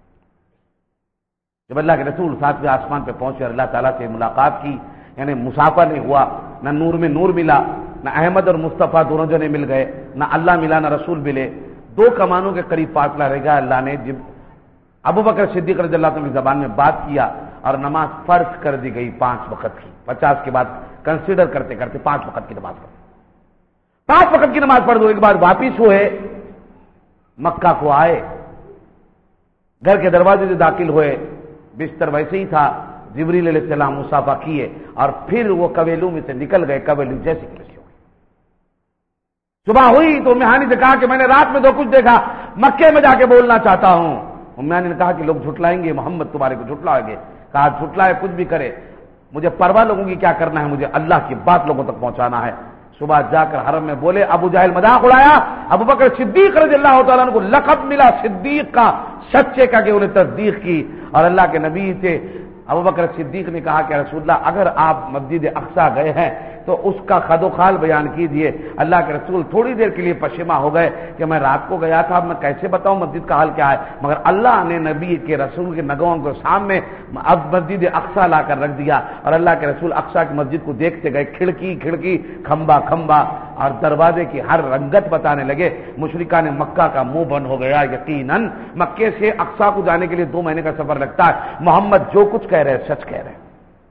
جب اللہ کے رسول ساتویں آسمان پہ پہنچے اور اللہ تعالیٰ سے ملاقات کی، یعنی مسافہ نہیں ہوا، نہ نور میں نور ملا، نہ احمد اور مصطفیٰ دونوں جنے مل گئے، نہ اللہ ملا نہ رسول ملے، دو کمانوں کے قریب فاصلہ رہ گیا۔ اللہ نے جب ابو بکر صدیق رضی اللہ عنہ کی زبان میں بات کیا اور نماز فرض کر دی گئی پانچ وقت کی، پچاس کے بعد کنسیڈر کرتے کرتے پانچ وقت کی نماز پڑھ پانچ وقت کی نماز پڑھ دو کے بعد واپس ہوئے، مکہ کو آئے، گھر کے دروازے سے داخل ہوئے، بستر ویسے ہی تھا، جبریل علیہ السلام مصافحہ کیے اور پھر وہ کویلو میں سے نکل گئے، کویلو جیسی کیسی ہو گئی۔ صبح ہوئی تو امیانی سے کہا کہ میں نے رات میں جو کچھ دیکھا مکے میں جا کے بولنا چاہتا ہوں۔ امیانی نے کہا کہ لوگ جھٹلائیں گے، محمد تمہارے کو جھٹلائیں گے۔ کہا جھٹلائے کچھ بھی کرے، مجھے پرواہ لوگوں کی کیا کرنا ہے، مجھے اللہ کی بات لوگوں تک پہنچانا ہے۔ صبح جا کر حرم میں بولے، ابو جہل مذاق اڑایا، ابو بکر صدیق رضی اللہ تعالیٰ عنہ کو لقب ملا صدیق کا، سچے کا، کہ انہیں تصدیق کی، اور اللہ کے نبی سے ابو بکر صدیق نے کہا کہ رسول اللہ اگر آپ مسجد اقصیٰ گئے ہیں تو اس کا خد و خال بیان کیجیے۔ اللہ کے رسول تھوڑی دیر کے لیے پشیماں ہو گئے کہ میں رات کو گیا تھا، اب میں کیسے بتاؤں مسجد کا حال کیا ہے، مگر اللہ نے نبی کے رسول کے نگہوں کو سامنے اب مسجد اقصیٰ لا کر رکھ دیا، اور اللہ کے رسول اقصیٰ کی مسجد کو دیکھتے گئے، کھڑکی کھڑکی، کھمبا کھمبا، اور دروازے کی ہر رنگت بتانے لگے. مشرکان مکہ کا منہ بند ہو گیا. یقیناً مکے سے اقصی کو جانے کے لیے دو مہینے کا سفر لگتا ہے. محمد جو کچھ کہہ رہے سچ کہہ رہے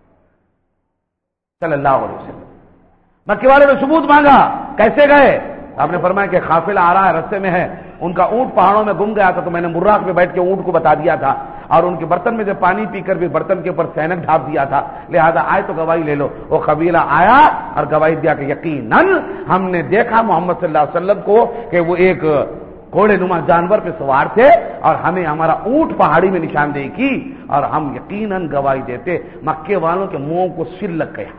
صلی اللہ علیہ وسلم. مکے والے نے ثبوت مانگا. کیسے گئے؟ آپ نے فرمایا کہ قافلہ آ رہا ہے، رستے میں ہے، ان کا اونٹ پہاڑوں میں گم گیا تھا تو میں نے مراق میں بیٹھ کے اونٹ کو بتا دیا تھا، اور ان کے برتن میں سے پانی پی کر بھی برتن کے اوپر سینک ڈھانپ دیا تھا، لہذا آئے تو گواہی لے لو. وہ قبیلہ آیا اور گواہی دیا کہ یقیناً ہم نے دیکھا محمد صلی اللہ علیہ وسلم کو کہ وہ ایک گھوڑے نما جانور پہ سوار تھے اور ہمیں ہمارا اونٹ پہاڑی میں نشاندہی کی، اور ہم یقیناً گواہی دیتے. مکے والوں کے منہوں کو سل لگ گیا.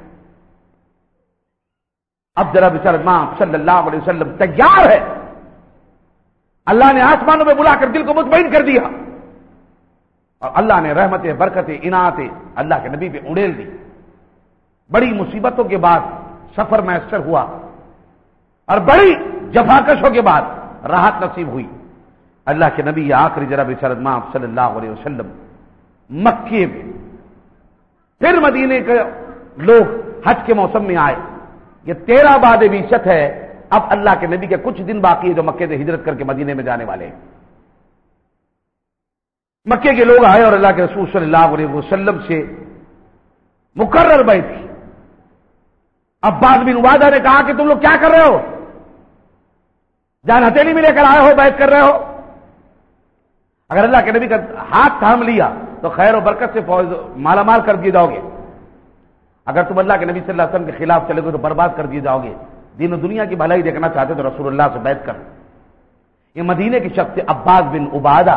اب ذرا بشارت ماں صلی اللہ علیہ وسلم تیار ہے. اللہ نے آسمانوں میں بلا کر دل کو مطمئن کر دیا، اور اللہ نے رحمت برکت عنایت اللہ کے نبی پہ اڑیل دی. بڑی مصیبتوں کے بعد سفر میسر ہوا، اور بڑی جفاکشوں کے بعد راحت نصیب ہوئی. اللہ کے نبی یہ آخری ذرا بشارت ماں صلی اللہ علیہ وسلم مکے میں پھر مدینے کے لوگ حج کے موسم میں آئے. یہ تیرہ بعد بیست ہے. اب اللہ کے نبی کے کچھ دن باقی ہے جو مکے سے ہجرت کر کے مدینے میں جانے والے ہیں. مکے کے لوگ آئے اور اللہ کے رسول صلی اللہ علیہ وسلم سے مقرر بیعت کی. عباس بن عبادہ نے کہا کہ تم لوگ کیا کر رہے ہو؟ جان ہتھیلی میں لے کر آئے ہو، بیعت کر رہے ہو؟ اگر اللہ کے نبی کا ہاتھ تھام لیا تو خیر و برکت سے فوج مالا مال کر دیے جاؤ گے. اگر تم اللہ کے نبی صلی اللہ علیہ وسلم کے خلاف چلے گے تو برباد کر دیے جاؤ گے. دین و دنیا کی بھلائی دیکھنا چاہتے تو رسول اللہ سے بیعت کر. یہ مدینے کی شخص عباس بن عبادہ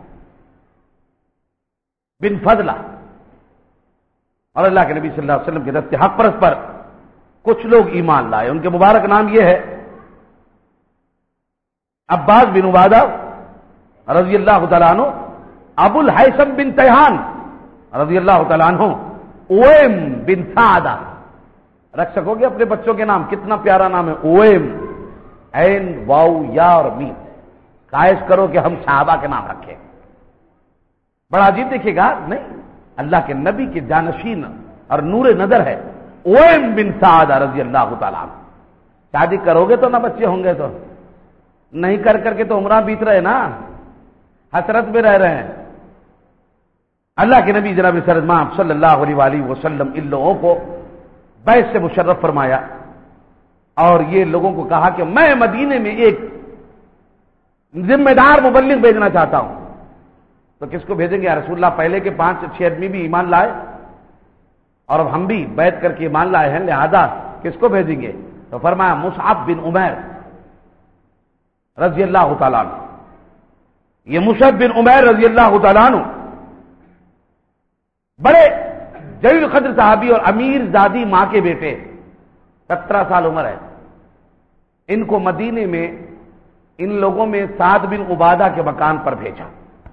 بن فضلہ، اور اللہ کے نبی صلی اللہ علیہ وسلم کے دست حق پرست پر کچھ لوگ ایمان لائے. ان کے مبارک نام یہ ہے عباس بن عبادہ رضی اللہ تعالیٰ عنہ، ابو الحیثم بن تیہان رضی اللہ تعالیٰ عنہ، اویم بن سعدہ. رکھ سکو گے اپنے بچوں کے نام؟ کتنا پیارا نام ہے، اویم، عین واو یا اور میم. خواہش کرو کہ ہم صحابہ کے نام رکھیں. بڑا عجیب دیکھیے گا، نہیں، اللہ کے نبی کے جانشین اور نور نظر ہے. اویم بن سعدہ رضی اللہ تعالیٰ عنہ. شادی کرو گے تو نہ بچے ہوں گے، تو نہیں کر کر کے تو عمرہ بیت رہے نا، حسرت میں رہ رہے ہیں. اللہ کے نبی جناب سرمام صلی اللہ علیہ وآلہ وسلم ان لوگوں کو بیعت سے مشرف فرمایا، اور یہ لوگوں کو کہا کہ میں مدینے میں ایک ذمہ دار مبلغ بھیجنا چاہتا ہوں. تو کس کو بھیجیں گے یا رسول اللہ؟ پہلے کے پانچ چھ آدمی بھی ایمان لائے اور اب ہم بھی بیعت کر کے ایمان لائے ہیں، لہذا کس کو بھیجیں گے؟ تو فرمایا مصعب بن عمیر رضی اللہ تعالیٰ عنہ. یہ مصعب بن عمیر رضی اللہ تعالیٰ عنہ بڑے جلیل قدر صحابی اور امیر زادی ماں کے بیٹے، سترہ سال عمر ہے. ان کو مدینے میں ان لوگوں میں سعد بن عبادہ کے مکان پر بھیجا.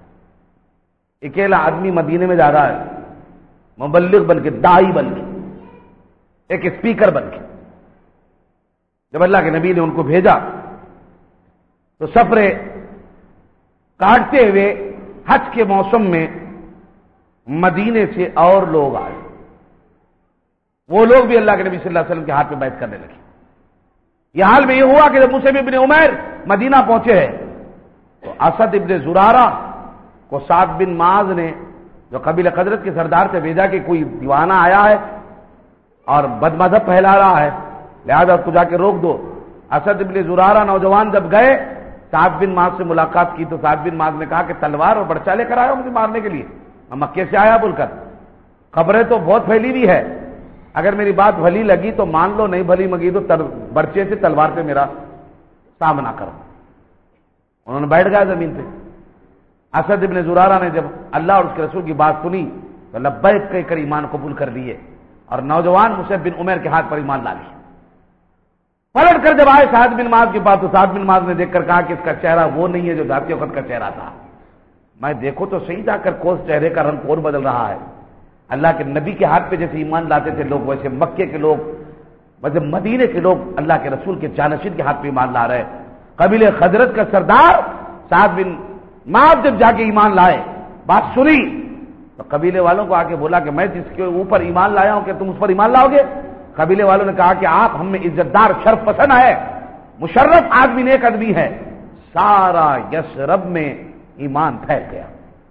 اکیلا آدمی مدینے میں جا رہا ہے، مبلغ بن کے، دائی بن کے، ایک اسپیکر بن کے. جب اللہ کے نبی نے ان کو بھیجا تو سفرے کاٹتے ہوئے حج کے موسم میں مدینے سے اور لوگ آئے. وہ لوگ بھی اللہ کے نبی صلی اللہ علیہ وسلم کے ہاتھ میں بیعت کرنے لگے. یہ حال میں یہ ہوا کہ جب مصعب بن عمیر مدینہ پہنچے ہیں تو اسد ابن زرارہ کو سعد بن معاذ نے، جو قبیلہ قدرت کے سردار سے بھیجا کہ کوئی دیوانہ آیا ہے اور بد مذہب پھیلا رہا ہے، لہذا اس کو جا کے روک دو. اسد ابن زرارہ نوجوان جب گئے سعد بن معاذ سے ملاقات کی تو سعد بن معاذ نے کہا کہ تلوار اور برچہ لے کر آئے ہو مجھے مارنے کے لیے؟ میں مکے سے آیا بول کر. خبریں تو بہت پھیلی ہوئی ہے، اگر میری بات بھلی لگی تو مان لو، نہیں بھلی مگی تو برچے سے تلوار سے میرا سامنا کرو. انہوں نے بیٹھ گیا زمین پہ. اسد ابن زرارہ نے جب اللہ اور اس کے رسول کی بات سنی تو لبیک کہہ کر ایمان قبول کر لیے اور نوجوان مصعب بن عمیر کے ہاتھ پر ایمان لا لیے. پلٹ کر جب آئے سعد بن معاذ کے پاس تو سعد بن معاذ نے دیکھ کر کہا کہ اس کا چہرہ وہ نہیں ہے جو ذاتی وقت کا چہرہ تھا. میں دیکھو تو صحیح جا کر کوس چہرے کا رنگ اور بدل رہا ہے. اللہ کے نبی کے ہاتھ پہ جیسے ایمان لاتے تھے لوگ، ویسے مکے کے لوگ، ویسے مدینے کے لوگ اللہ کے رسول کے جانشین کے ہاتھ پہ ایمان لا رہے. قبیلہ خزرج کا سردار سعد بن معاذ جب جا کے ایمان لائے، بات سنی تو قبیلے والوں کو آ کے بولا کہ میں جس کے اوپر ایمان لایا ہوں کہ تم اس پر ایمان لاؤ گے؟ قبیلے والوں نے کہا کہ آپ ہم میں عزت دار شرف پسند ہے، مشرف آدمی، نیک آدمی ہے، سارا یثرب میں ایمان پھیل گیا۔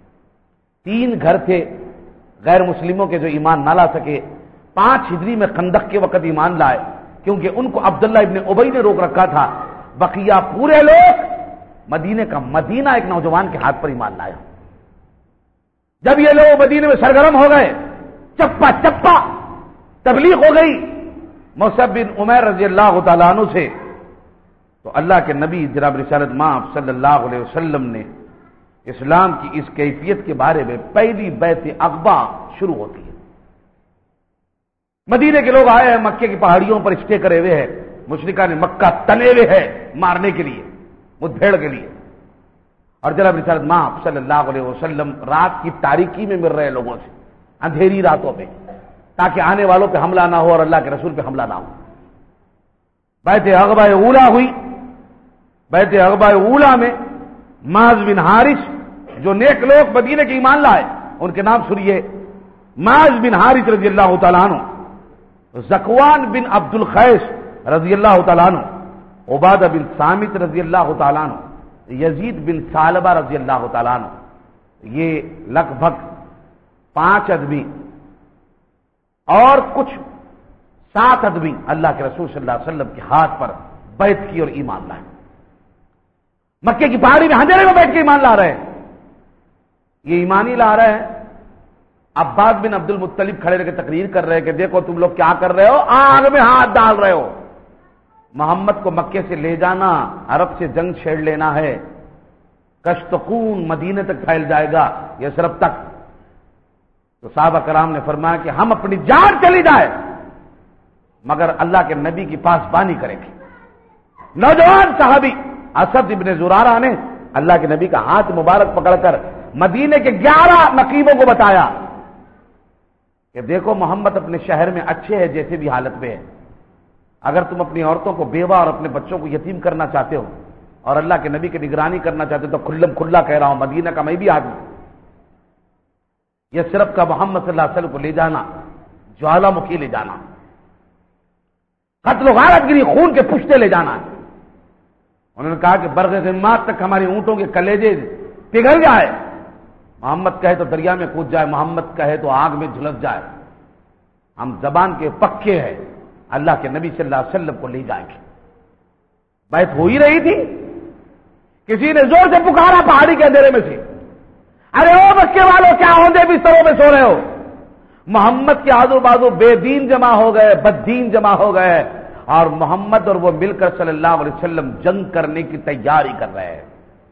تین گھر تھے غیر مسلموں کے جو ایمان نہ لا سکے، پانچ ہجری میں خندق کے وقت ایمان لائے کیونکہ ان کو عبداللہ ابن ابی نے روک رکھا تھا، بقیہ پورے لوگ مدینے کا مدینہ ایک نوجوان کے ہاتھ پر ایمان لایا۔ جب یہ لوگ مدینے میں سرگرم ہو گئے، چپا چپا تبلیغ ہو گئی مصعب بن عمیر رضی اللہ تعالیٰ عنہ سے، تو اللہ کے نبی جناب رسالت مآب صلی اللہ علیہ وسلم نے اسلام کی اس کیفیت کے بارے میں پہلی بیعت عقبہ شروع ہوتی ہے۔ مدینے کے لوگ آئے ہیں، مکے کی پہاڑیوں پر اسٹے کرے ہوئے ہیں، مشرکان مکہ تنے ہوئے ہیں مارنے کے لیے، مدبھیڑ کے لیے، اور جناب رسالت مآب صلی اللہ علیہ وسلم رات کی تاریکی میں مل رہے لوگوں سے، اندھیری راتوں میں، تاکہ آنے والوں پہ حملہ نہ ہو اور اللہ کے رسول پہ حملہ نہ ہو۔ بیعت عقبہ اولا ہوئی۔ بیعت عقبہ اولا میں معاذ بن حارث، جو نیک لوگ مدینے کے ایمان لائے، ان کے نام سنیے، معاذ بن حارث رضی اللہ تعالیٰ عنہ، زکوان بن عبد الخیس رضی اللہ تعالیٰ عنہ، عبادہ بن صامت رضی اللہ تعالیٰ عنہ، یزید بن ثعلبہ رضی اللہ تعالیٰ عنہ، یہ لگ بھگ پانچ آدمی اور کچھ سات آدمی اللہ کے رسول صلی اللہ علیہ وسلم کے ہاتھ پر بیعت کی اور ایمان لائے۔ مکے کی پہاڑی میں اندھیرے میں بیٹھ کے ایمان لا رہے ہیں۔ یہ ایمانی لا رہے ہیں، عباس بن عبد المطلب کھڑے رہ کے تقریر کر رہے ہیں کہ دیکھو تم لوگ کیا کر رہے ہو، آگ میں ہاتھ ڈال رہے ہو، محمد کو مکے سے لے جانا، عرب سے جنگ چھیڑ لینا ہے، کشتقون مدینے تک پھیل جائے گا، یثرب تک۔ تو صحابہ کرام نے فرمایا کہ ہم اپنی جان چلی جائے مگر اللہ کے نبی کی پاسبانی کریں گے۔ نوجوان صحابی اسد ابن زرارہ نے اللہ کے نبی کا ہاتھ مبارک پکڑ کر مدینے کے گیارہ نقیبوں کو بتایا کہ دیکھو محمد اپنے شہر میں اچھے ہیں جیسے بھی حالت میں ہے، اگر تم اپنی عورتوں کو بیوہ اور اپنے بچوں کو یتیم کرنا چاہتے ہو اور اللہ کے نبی کی نگرانی کرنا چاہتے ہو تو کھلم کھلا کہہ رہا ہوں، مدینہ کا میں بھی آدمی، یہ صرف کا محمد صلی اللہ علیہ وسلم کو لے جانا جوالا مکھی لے جانا، قتل و غارت گری خون کے پشتے لے جانا ہے۔ انہوں نے کہا کہ برغ غمات تک ہماری اونٹوں کے کلیجے پگھل جائے، محمد کہے تو دریا میں کود جائے، محمد کہے تو آگ میں جھلس جائے، ہم زبان کے پکے ہیں، اللہ کے نبی صلی اللہ علیہ وسلم کو لے جائیں گے۔ بیعت ہو ہی رہی تھی، کسی نے زور سے پکارا پہاڑی کے اندھیرے میں سے، ارے او مکے والوں کیا ہوندے بستروں میں سو رہے ہو؟ محمد کے آزو بازو بے دین جمع ہو گئے، بد دین جمع ہو گئے، اور محمد اور وہ مل کر صلی اللہ علیہ وسلم جنگ کرنے کی تیاری کر رہے ہیں۔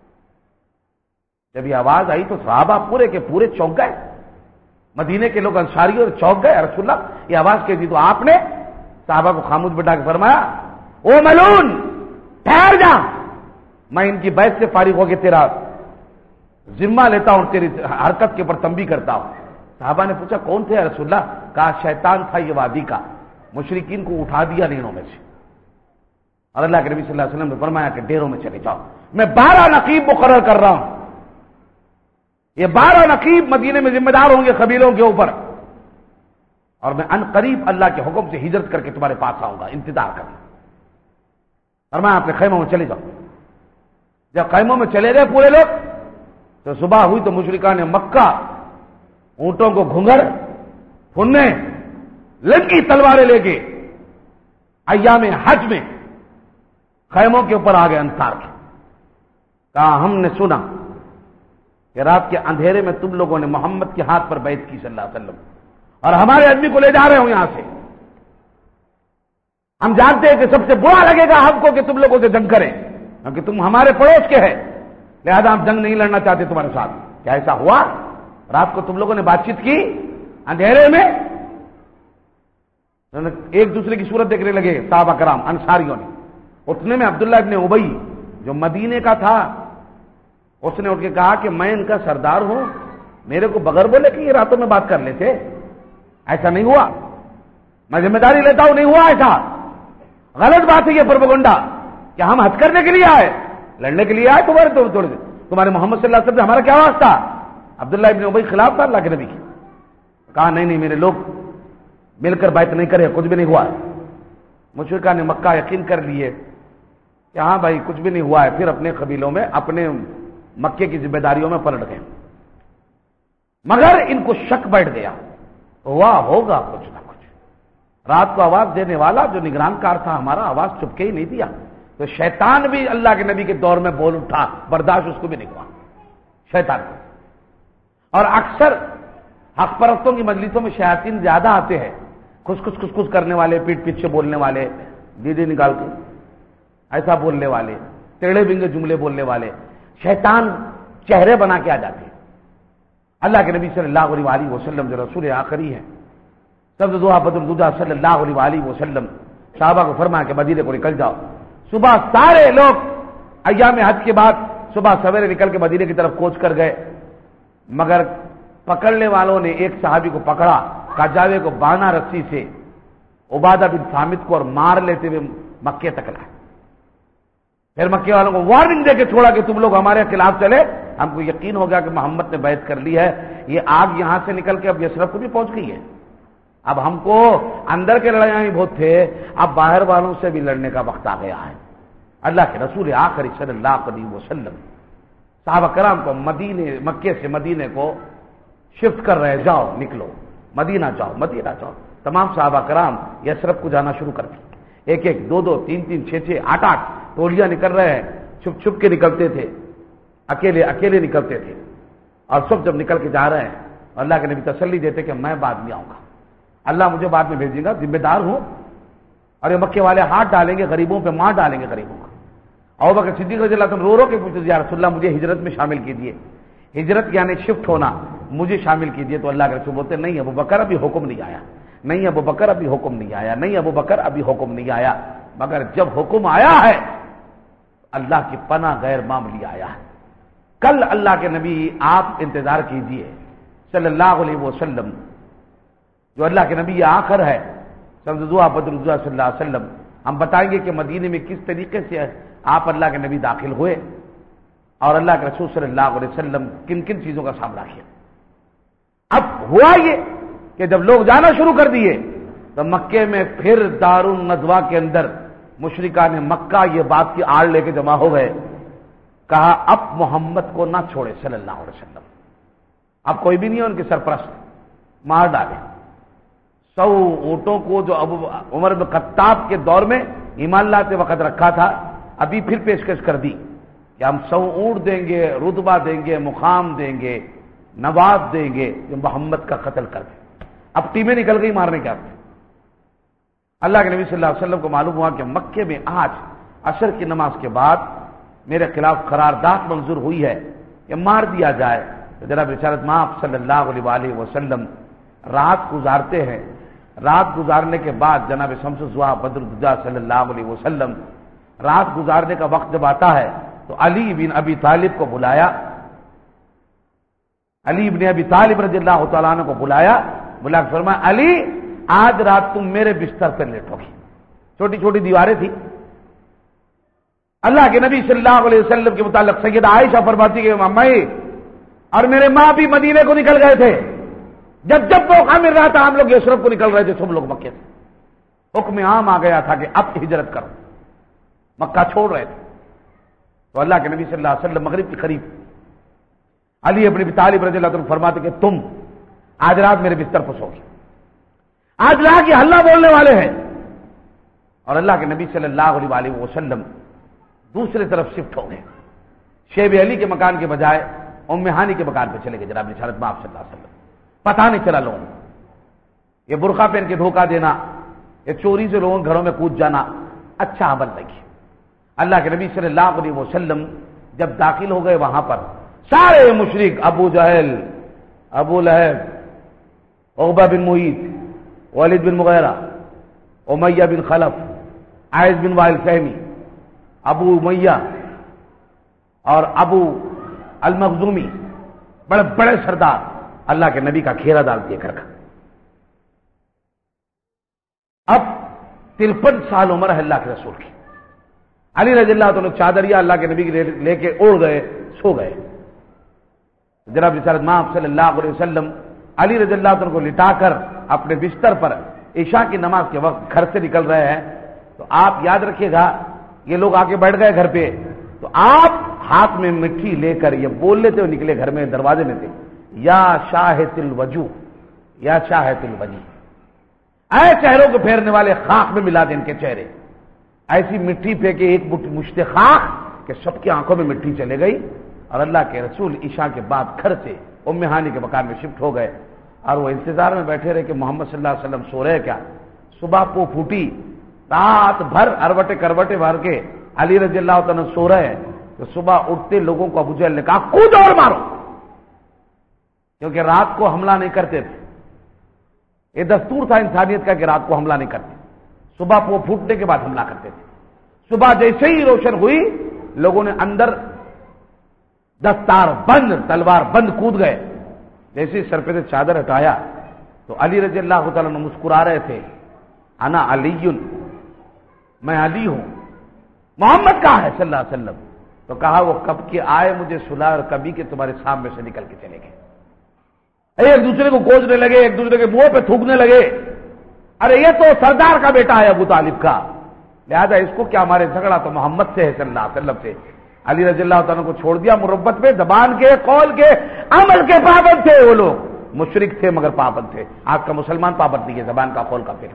جب یہ آواز آئی تو صحابہ پورے کے پورے چونک گئے، مدینے کے لوگ انصاری اور چونک گئے، رسول اللہ یہ آواز کیسی؟ تو آپ نے صحابہ کو خاموش بٹھا کے فرمایا، او ملون ٹھہر جا، میں ان کی بیعت سے فارغ ہو کے تیرا ذمہ لیتا ہوں، تیری حرکت کے اوپر تنبیہ کرتا ہوں۔ صحابہ نے پوچھا کون تھے یا رسول اللہ؟ کہا شیطان تھا یہ وادی کا، مشرکین کو اٹھا دیا نیڑوں میں سے، اور اللہ کے نبی صلی اللہ علیہ وسلم نے فرمایا کہ ڈیروں میں چلے جاؤ، میں بارہ نقیب مقرر کر رہا ہوں، یہ بارہ نقیب مدینے میں ذمہ دار ہوں گے قبیلوں کے اوپر، اور میں ان قریب اللہ کے حکم سے ہجرت کر کے تمہارے پاس آؤں گا، انتظار کرنا۔ فرمایا اپنے خیموں میں چلے جاؤ۔ جب خیموں میں چلے گئے پورے لوگ تو صبح ہوئی تو مشرکان مکہ اونٹوں کو گھنگر پھننے لنگی تلواریں لے کے ایام حج میں خیموں کے اوپر آ گئے انصار کے، کہا ہم نے سنا کہ رات کے اندھیرے میں تم لوگوں نے محمد کے ہاتھ پر بیعت کی صلی اللہ علیہ وسلم، اور ہمارے آدمی کو لے جا رہے ہو یہاں سے، ہم جانتے ہیں کہ سب سے برا لگے گا ہم کو کہ تم لوگوں سے جنگ کریں کیونکہ تم ہمارے پڑوس کے ہیں، لہذا ہم جنگ نہیں لڑنا چاہتے تمہارے ساتھ۔ کیا ایسا ہوا؟ رات کو تم لوگوں نے بات چیت کی اندھیرے میں؟ ایک دوسرے کی صورت دیکھنے لگے صحابہ کرام انصاریوں نے۔ اتنے میں عبداللہ ابن ابی جو مدینے کا تھا، اس نے اٹھ کے کہا کہ میں ان کا سردار ہوں، میرے کو بغیر بولے کہ یہ راتوں میں بات کر لیتے، ایسا نہیں ہوا، میں ذمہ داری لیتا ہوں، نہیں ہوا ایسا، غلط بات ہے یہ پروپیگنڈا کہ ہم حج کرنے کے لیے آئے، لڑنے کے لیے آئے تمہارے تھوڑے تمہارے محمد صلی اللہ علیہ وسلم سے ہمارا کیا واسطہ؟ عبداللہ ابن ابی خلاف تھا اللہ کے نبی کی، کہا نہیں نہیں میرے لوگ، مل کر بیعت نہیں کرے کچھ بھی نہیں ہوا ہے. مشرکان نے مکہ یقین کر لیے کہ ہاں بھائی کچھ بھی نہیں ہوا ہے، پھر اپنے قبیلوں میں اپنے مکے کی ذمہ داریوں میں پلٹ گئے. مگر ان کو شک بیٹھ گیا، ہوا ہوگا کچھ نہ کچھ. رات کو آواز دینے والا جو نگران کار تھا ہمارا آواز چپکے ہی نہیں دیا، تو شیطان بھی اللہ کے نبی کے دور میں بول اٹھا، برداشت اس کو بھی نہیں ہوا شیطان کو. اور اکثر حق پرستوں کی مجلسوں میں شیاطین زیادہ آتے ہیں، کھس کھس کھس کھس کرنے والے، پیٹ پیچھے بولنے والے، دیدی نکال کے ایسا بولنے والے، ٹیڑھے بنگے جملے بولنے والے، شیطان چہرے بنا کے آ جاتے ہیں. اللہ کے نبی صلی اللہ علیہ وسلم جو رسول آخری ہے، سب دعا بدر دجا صلی اللہ علیہ وسلم صحابہ کو فرمایا کہ مدینے کو نکل جاؤ. صبح سارے لوگ ایام حج کے بعد صبح سویرے نکل کے مدینے کی طرف کوچ کر گئے، مگر پکڑنے والوں نے ایک صحابی کو پکڑا، کجاوے کو بانا رسی سے، عبادہ بن صامت کو، اور مار لیتے ہوئے مکے تک لائے. پھر مکے والوں کو وارننگ دے کے چھوڑا کہ تم لوگ ہمارے خلاف چلے، ہم کو یقین ہو گیا کہ محمد نے بیعت کر لی ہے، یہ آگ یہاں سے نکل کے اب یثرب کو بھی پہنچ گئی ہے. اب ہم کو اندر کے لڑائیاں ہی بہت تھے، اب باہر والوں سے بھی لڑنے کا وقت آ گیا ہے. اللہ کے رسول آخری صلی اللہ علیہ وسلم صحابہ کرام کو مدینے مکے سے مدینے کو شفٹ کر رہے، جاؤ نکلو مدینہ جاؤ مدینہ جاؤ. تمام صحابہ کرام یثرب کو جانا شروع کر دی. ایک ایک دو دو تین تین چھ چھ آٹھ آٹھ ٹولیاں نکل رہے ہیں، چھپ چھپ کے نکلتے تھے، اکیلے اکیلے نکلتے تھے. اور سب جب نکل کے جا رہے ہیں، اللہ کے نبی تسلی دیتے کہ میں بعد میں آؤں گا، اللہ مجھے بعد میں بھیجے گا، ذمہ دار ہوں. اور یہ مکے والے ہاتھ ڈالیں گے غریبوں پہ، مار ڈالیں گے غریبوں کا. ابو بکر صدیق رضی اللہ عنہ رو رو کے پوچھتے یا رسول اللہ مجھے ہجرت میں شامل کیجیے، ہجرت یعنی شفٹ ہونا، مجھے شامل کیجیے. تو اللہ کے رسول بولتے نہیں ابو بکر ابھی حکم نہیں آیا، نہیں ابو بکر ابھی حکم نہیں آیا، نہیں ابو بکر ابھی حکم نہیں آیا. مگر جب حکم آیا ہے اللہ کی پناہ غیر معمولی آیا ہے. کل اللہ کے نبی آپ انتظار کیجئے صلی اللہ علیہ وسلم، جو اللہ کے نبی آخر ہے سبزوا بدر صلی اللہ علیہ وسلم، ہم بتائیں گے کہ مدینے میں کس طریقے سے آپ اللہ کے نبی داخل ہوئے اور اللہ کے رسول صلی اللہ علیہ وسلم کن کن چیزوں کا سامنا کیا. اب ہوا یہ کہ جب لوگ جانا شروع کر دیے تو مکے میں پھر دار الندوہ کے اندر مشرکان نے مکہ یہ بات کی آڑ لے کے جمع ہو گئے، کہا اب محمد کو نہ چھوڑے صلی اللہ علیہ وسلم، اب کوئی بھی نہیں ہے ان کے سرپرست، مار ڈالے. سو اونٹوں کو جو ابو عمر بن خطاب کے دور میں ایمان لاتے وقت رکھا تھا، ابھی پھر پیشکش کر دی کہ ہم سو اونٹ دیں گے، رتبہ دیں گے، مقام دیں گے، نواب دیں گے جو محمد کا قتل کر دیں. اب ٹیمیں نکل گئی مارنے کے ہاتھ. اللہ کے نبی صلی اللہ علیہ وسلم کو معلوم ہوا کہ مکے میں آج عصر کی نماز کے بعد میرے خلاف قرارداد منظور ہوئی ہے کہ مار دیا جائے. تو جناب رسالت مآب صلی اللہ علیہ وسلم رات گزارتے ہیں. رات گزارنے کے بعد جناب شمس الضحیٰ بدر الدجا صلی اللہ علیہ وسلم رات گزارنے کا وقت جب آتا ہے تو علی بن ابی طالب کو بلایا، علی بن ابی طالب رضی اللہ تعالیٰ عنہ کو بلایا، بلا کے فرمایا علی آج رات تم میرے بستر پر لیٹو گی. چھوٹی چھوٹی دیواریں تھی. اللہ کے نبی صلی اللہ علیہ وسلم کے متعلق سیدہ عائشہ فرماتی کہ میں اور میرے ماں بھی مدینے کو نکل گئے تھے، جب جب موقع مل رہا تھا ہم لوگ یثرب کو نکل رہے تھے، سب لوگ مکے سے. حکم عام آ گیا تھا کہ اب ہجرت کرو، مکہ چھوڑ رہے تھے. تو اللہ کے نبی صلی اللہ علیہ وسلم مغرب کے قریب علی ابن ابی طالب رضی اللہ عنہ فرماتے کہ تم آج رات میرے بستر پر سو گے، آج رات یہ ہلہ بولنے والے ہیں. اور اللہ کے نبی صلی اللہ علیہ وسلم دوسرے طرف شفٹ ہو گئے. شیب علی کے مکان کے بجائے ام ہانی کے مکان پہ چلے گئے جناب رسالت مآب صلی اللہ علیہ وسلم. پتہ نہیں چلا لوگوں کو، یہ برقع پہن کے دھوکہ دینا، یہ چوری سے لوگوں گھروں میں کود جانا اچھا عمل نہیں. اللہ کے نبی صلی اللہ علیہ وسلم جب داخل ہو گئے وہاں پر سارے مشرک، ابو جہل، ابو لہب، عقبہ بن معیط، ولید بن مغیرہ، امیہ بن خلف، عائذ بن وائل فہمی، ابو امیہ اور ابو المخزومی، بڑے بڑے سردار اللہ کے نبی کا گھیرا ڈال دیا کر. اب ترپن سال عمر ہے اللہ کے رسول کی. علی رضی اللہ عنہ چادریا اللہ کے نبی کے لے کے اڑ گئے، سو گئے. جناب رسالت مآب صلی اللہ علیہ وسلم علی رضی اللہ عنہ کو لٹا کر اپنے بستر پر عشاء کی نماز کے وقت گھر سے نکل رہے ہیں تو آپ یاد رکھیے گا، یہ لوگ آ کے بیٹھ گئے گھر پہ، تو آپ ہاتھ میں مٹھی لے کر یہ بول لیتے ہوئے نکلے گھر میں، دروازے میں تھے، یا شاہد الوجوہ، یا شاہد الوجی، اے چہروں کو پھیرنے والے، خاک میں ملا دیں ان کے چہرے. ایسی مٹی پھینکے ایک مشت خاک کہ سب کی آنکھوں میں مٹی چلے گئی. اور اللہ کے رسول عشاء کے بعد گھر سے ام ہانی کے مکان میں شفٹ ہو گئے، اور وہ انتظار میں بیٹھے رہے کہ محمد صلی اللہ علیہ وسلم سو رہے کیا. صبح پو پھوٹی، رات بھر اروٹے کروٹے مار کے علی رضی اللہ تعالیٰ سو رہے ہیں، تو صبح اٹھتے لوگوں کو ابو جہل نے کہا کودو اور مارو، کیونکہ رات کو حملہ نہیں کرتے تھے. یہ دستور تھا انسانیت کا کہ رات کو حملہ نہیں کرتے، صبح پو پھوٹنے کے بعد حملہ کرتے تھے. صبح جیسے ہی روشن ہوئی، لوگوں نے اندر دستار بند تلوار بند کود گئے. جیسے سر پہ سے چادر ہٹایا تو علی رضی اللہ تعالیٰ نے مسکرا رہے تھے، انا علی، میں علی ہوں. محمد کہاں ہے صلی اللہ علیہ وسلم؟ تو کہا وہ کب کے آئے مجھے سلا، اور کبھی کے تمہارے سامنے سے نکل کے چلے گئے. ایک دوسرے کو کوسنے لگے، ایک دوسرے کے منہ پہ تھوکنے لگے، ارے یہ تو سردار کا بیٹا ہے ابو طالب کا، لہذا اس کو کیا ہمارے جھگڑا تو محمد سے ہے صلی اللہ علیہ وسلم سے. علی رضی اللہ تعالیٰ کو چھوڑ دیا مربت میں، زبان کے، قول کے، عمل کے پابند تھے. وہ لوگ مشرک تھے مگر پابند تھے. آج کا مسلمان پابند نہیں ہے زبان کا، قول کا، پھر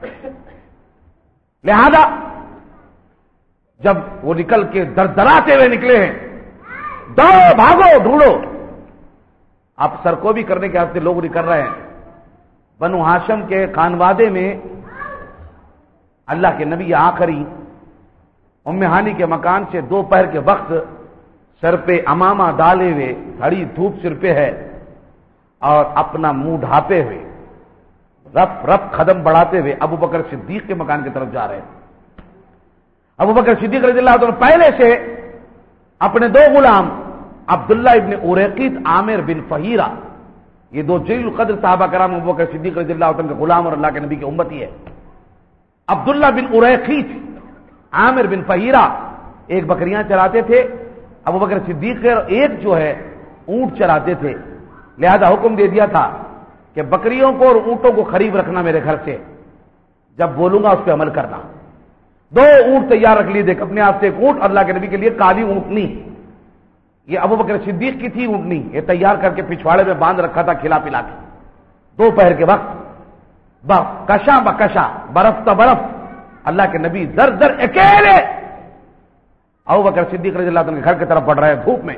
لہذا جب وہ نکل کے در دراتے ہوئے نکلے ہیں، دوڑو بھاگو ڈھونڈو. اب سرکوبی کرنے کے واسطے لوگ نکل رہے ہیں. بنو ہاشم کے خانوادے میں اللہ کے نبی آخری ام ہانی کے مکان سے دوپہر کے وقت سر پہ امامہ ڈالے ہوئے، کھڑی دھوپ سر پہ ہے، اور اپنا منہ ڈھانپے ہوئے، رف رف قدم بڑھاتے ہوئے ابو بکر صدیق کے مکان کی طرف جا رہے ہیں. ابو بکر صدیق رضی اللہ عنہ پہلے سے اپنے دو غلام عبداللہ ابن اریقیت، عامر بن فہیرہ، یہ دو جلیل القدر صحابہ کرام ابو بکر صدیق رضی اللہ عنہ کے غلام اور اللہ کے نبی کی امتی ہے. عبداللہ بن اریقیت، عامر بن فہیرہ ایک بکریاں چراتے تھے، ابو بکر صدیق اور ایک جو ہے اونٹ چراتے تھے. لہذا حکم دے دیا تھا کہ بکریوں کو اور اونٹوں کو قریب رکھنا میرے گھر سے، جب بولوں گا اس پہ عمل کرنا. دو اونٹ تیار رکھ لیے، دیکھ اپنے آپ سے ایک اونٹ، اللہ کے نبی کے لیے کالی اونٹنی، یہ ابو بکر صدیق کی تھی اونٹنی، یہ تیار کر کے پچھواڑے میں باندھ رکھا تھا کھلا پلا کے. دوپہر کے وقت کشا بکشا، برف تا برف، اللہ کے نبی در در اکیلے ابو بکر صدیق رضی اللہ عنہ کے گھر کی طرف بڑھ رہے ہیں دھوپ میں.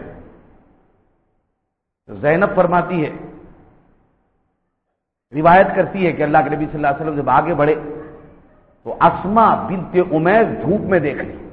زینب فرماتی ہے، روایت کرتی ہے کہ اللہ کے نبی صلی اللہ علیہ وسلم جب آگے بڑھے تو اسما بنت امیس دھوپ میں دیکھ لی.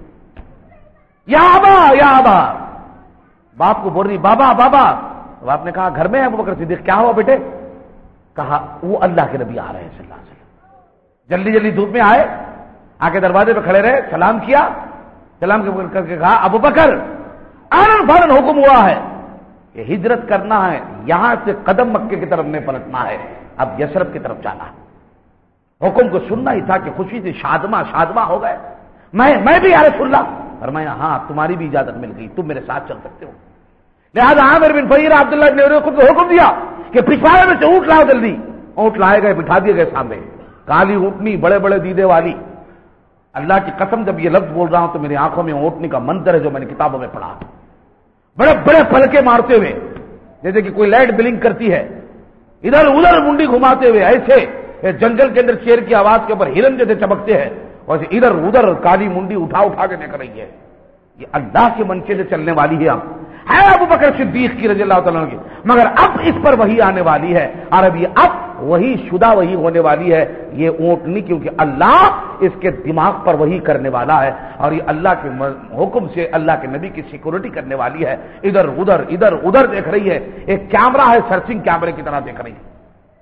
یا ابا یا ابا، باپ کو بول رہی بابا بابا. تو آپ نے کہا گھر میں ہے ابو بکر صدیق؟ کیا ہوا بیٹے؟ کہا وہ اللہ کے نبی آ رہے ہیں صلی اللہ علیہ وسلم. جلدی جلدی دھوپ میں آئے، آ کے دروازے پہ کھڑے رہے، سلام کیا، سلام کر کے کہا ابو بکر آنن فورن حکم ہوا ہے کہ ہجرت کرنا ہے، یہاں سے قدم مکے کی طرف میں پلٹنا ہے، اب یثرب کی طرف جانا ہے. حکم کو سننا ہی تھا کہ خوشی سے شادمہ شادمہ ہو گئے. میں میں بھی یا رسول اللہ، فرمایا ہاں تمہاری بھی اجازت مل گئی، تم میرے ساتھ چل سکتے ہو. لہذا عامر بن فہیرہ عبداللہ بن اریقیت کو حکم دیا کہ پچھواڑے میں سے اونٹ لاؤ جلدی. اونٹ لائے گئے، بٹھا دیے گئے سامنے، کالی اونٹنی، بڑے بڑے دیدے والی. اللہ کی قسم جب یہ لفظ بول رہا ہوں تو میری آنکھوں میں اونٹنی کا منظر ہے جو میں نے کتابوں میں پڑھا. بڑے بڑے پلکے مارتے ہوئے جیسے کہ کوئی لائٹ بلنگ کرتی ہے، ادھر ادھر منڈی گھماتے ہوئے، ایسے جنگل کے اندر شیر کی آواز کے اوپر ہرن جیسے چمکتے ہیں، اور ادھر ادھر کالی منڈی اٹھا اٹھا کے دیکھ رہی ہے. یہ اللہ کے منشے سے چلنے والی ہے. اب ہے ابو بکر صدیق کی رضی اللہ تعالیٰ کی، مگر اب اس پر وہی آنے والی ہے، اور اب یہ اب وہی شدہ وہی ہونے والی ہے یہ اونٹنی، کیونکہ اللہ اس کے دماغ پر وہی کرنے والا ہے، اور یہ اللہ کے حکم سے اللہ کے نبی کی سیکورٹی کرنے والی ہے. ادھر ادھر ادھر ادھر دیکھ رہی ہے، ایک کیمرہ ہے، سرچنگ کیمرے کی طرح دیکھ رہی ہے.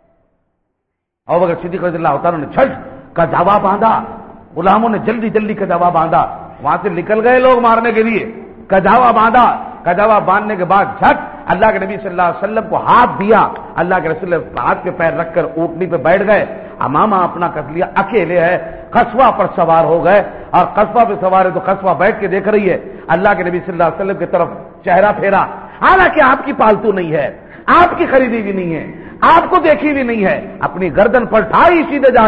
ابو بکر صدیق رضی اللہ تعالیٰ نے جھٹ کا جواب باندھا، غلاموں نے جلدی جلدی کا جواب باندھا، وہاں سے نکل گئے لوگ مارنے کے لیے. کجاوا باندھا، کجاوا باندھنے کے بعد جھٹ اللہ کے نبی صلی اللہ علیہ وسلم کو ہاتھ دیا. اللہ کے رسول ہاتھ پہ پیر رکھ کر اونٹنی پہ بیٹھ گئے. امامہ اپنا کس لیا، اکیلے ہے، قصوہ پر سوار ہو گئے، اور قصوہ پہ سوار ہے تو قصوہ بیٹھ کے دیکھ رہی ہے. اللہ کے نبی صلی اللہ علیہ وسلم کی طرف چہرہ پھیرا، حالانکہ آپ کی پالتو نہیں ہے، آپ کی خریدی بھی نہیں ہے، آپ کو دیکھی بھی نہیں ہے، اپنی گردن پر ٹھائی سیدھے جانب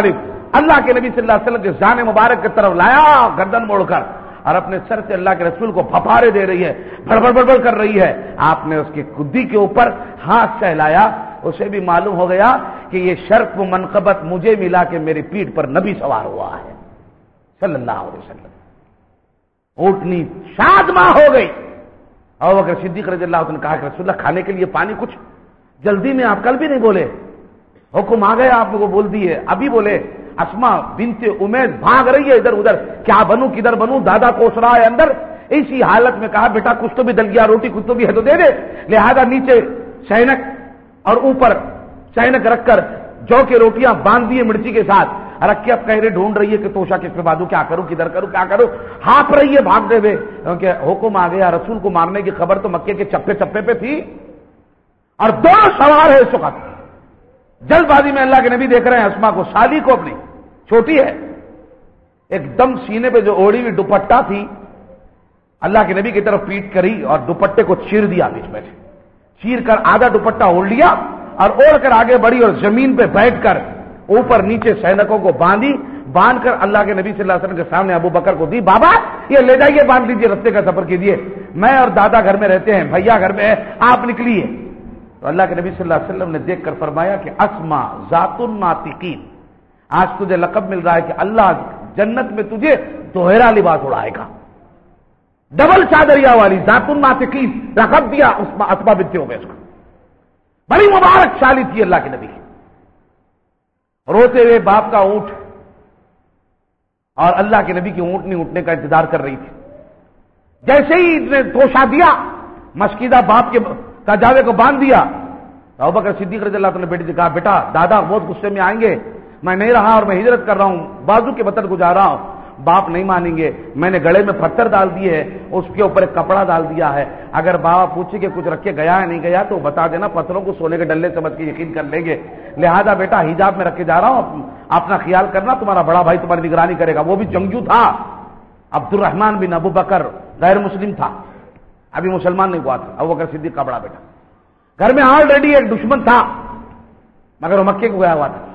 اللہ کے نبی صلی اللہ علیہ وسلم کے جان مبارک کی طرف لایا گردن موڑ کر، اور اپنے سر سے اللہ کے رسول کو پھپھارے دے رہی ہے، بڑبڑ بڑبڑ کر رہی ہے. آپ نے اس کی کدی کے اوپر ہاتھ سہلایا. اسے بھی معلوم ہو گیا کہ یہ شرف و منقبت مجھے ملا کہ میری پیٹھ پر نبی سوار ہوا ہے صلی اللہ علیہ وسلم. اونٹنی شادماں ہو گئی. اور اگر صدیق رضی اللہ عنہ نے کہا کہ رسول اللہ کھانے کے لیے پانی کچھ جلدی میں، آپ کل بھی نہیں بولے، حکم آ گیا آپ کو بول دیے، ابھی بولے. اسما بنت امید بھاگ رہی ہے ادھر ادھر، کیا بنوں کدھر بنوں، دادا کوس رہا ہے اندر. اسی حالت میں کہا بیٹا کچھ تو بھی دلیا روٹی کچھ تو بھی ہے تو دے دے. لہذا نیچے شینک اور اوپر شینک رکھ کر جو کے روٹیاں باندھ دیے مرچی کے ساتھ رکھ کے اب کہہ رہے ڈھونڈ رہی ہے کہ توشا کس پہ باندھوں، کیا کروں کدھر کروں کیا کروں، ہانپ رہی ہے بھاگتے ہوئے، کیونکہ حکم آ گیا. رسول کو مارنے کی خبر تو مکے کے چپے چپے پہ تھی، اور دو سوار ہے اس وقت. جلد بازی میں اللہ کے نبی دیکھ رہے ہیں اسما کو، سالی کو اپنی چھوٹی ہے، ایک دم سینے پہ جو اوڑی ہوئی دوپٹہ تھی اللہ کے نبی کی طرف پیٹ کری اور دوپٹے کو چیر دیا بیچ میں سے، چیر کر آدھا دوپٹہ اوڑھ لیا اور اوڑھ کر آگے بڑھی اور زمین پہ بیٹھ کر اوپر نیچے سینکوں کو باندھی. باندھ کر اللہ کے نبی صلی اللہ علیہ وسلم کے سامنے ابو بکر کو دی. بابا یہ لے جائیے، باندھ لیجیے، رستے کا سفر کیجیے، میں اور دادا گھر میں رہتے ہیں، بھیا گھر میں ہے، آپ نکلیے. تو اللہ کے نبی صلی اللہ علیہ وسلم نے دیکھ کر فرمایا کہ اسما ذات الناطقین، آج تجھے لقب مل رہا ہے کہ اللہ جنت میں تجھے دوہرا لباس اڑائے گا، ڈبل چادریا والی ذات الناطقین لقب دیا اسما بنت امیس کو. بڑی مبارک شالی تھی اللہ کے نبی. روتے ہوئے باپ کا اونٹ اور اللہ کے نبی کی اونٹنی اٹھنے کا انتظار کر رہی تھی. جیسے ہی نے توشا دیا، مشکیدہ باپ کے کجاوے کو باندھ دیا، تو ابوبکر صدیق رضی اللہ عنہ نے بیٹی سے کہا بیٹا دادا بہت غصے میں آئیں گے، میں نہیں رہا اور میں ہجرت کر رہا ہوں، بازو کے بطن کو جا رہا ہوں. باپ نہیں مانیں گے، میں نے گڑے میں پتھر ڈال دیے ہے، اس کے اوپر ایک کپڑا ڈال دیا ہے، اگر بابا پوچھے کہ کچھ رکھ کے گیا ہے نہیں گیا تو بتا دینا، پتھروں کو سونے کے ڈلے سمجھ کے یقین کر لیں گے. لہذا بیٹا حجاب میں رکھ کے جا رہا ہوں، اپنا خیال کرنا، تمہارا بڑا بھائی تمہاری نگرانی کرے گا. وہ بھی جنگجو تھا، عبد الرحمن بن ابو بکر غیر مسلم تھا، ابھی مسلمان نہیں ہوا تھا. ابو بکر صدیق کا بڑا بیٹا گھر میں آلریڈی ایک دشمن تھا مگر وہ مکے کو گیا ہوا تھا.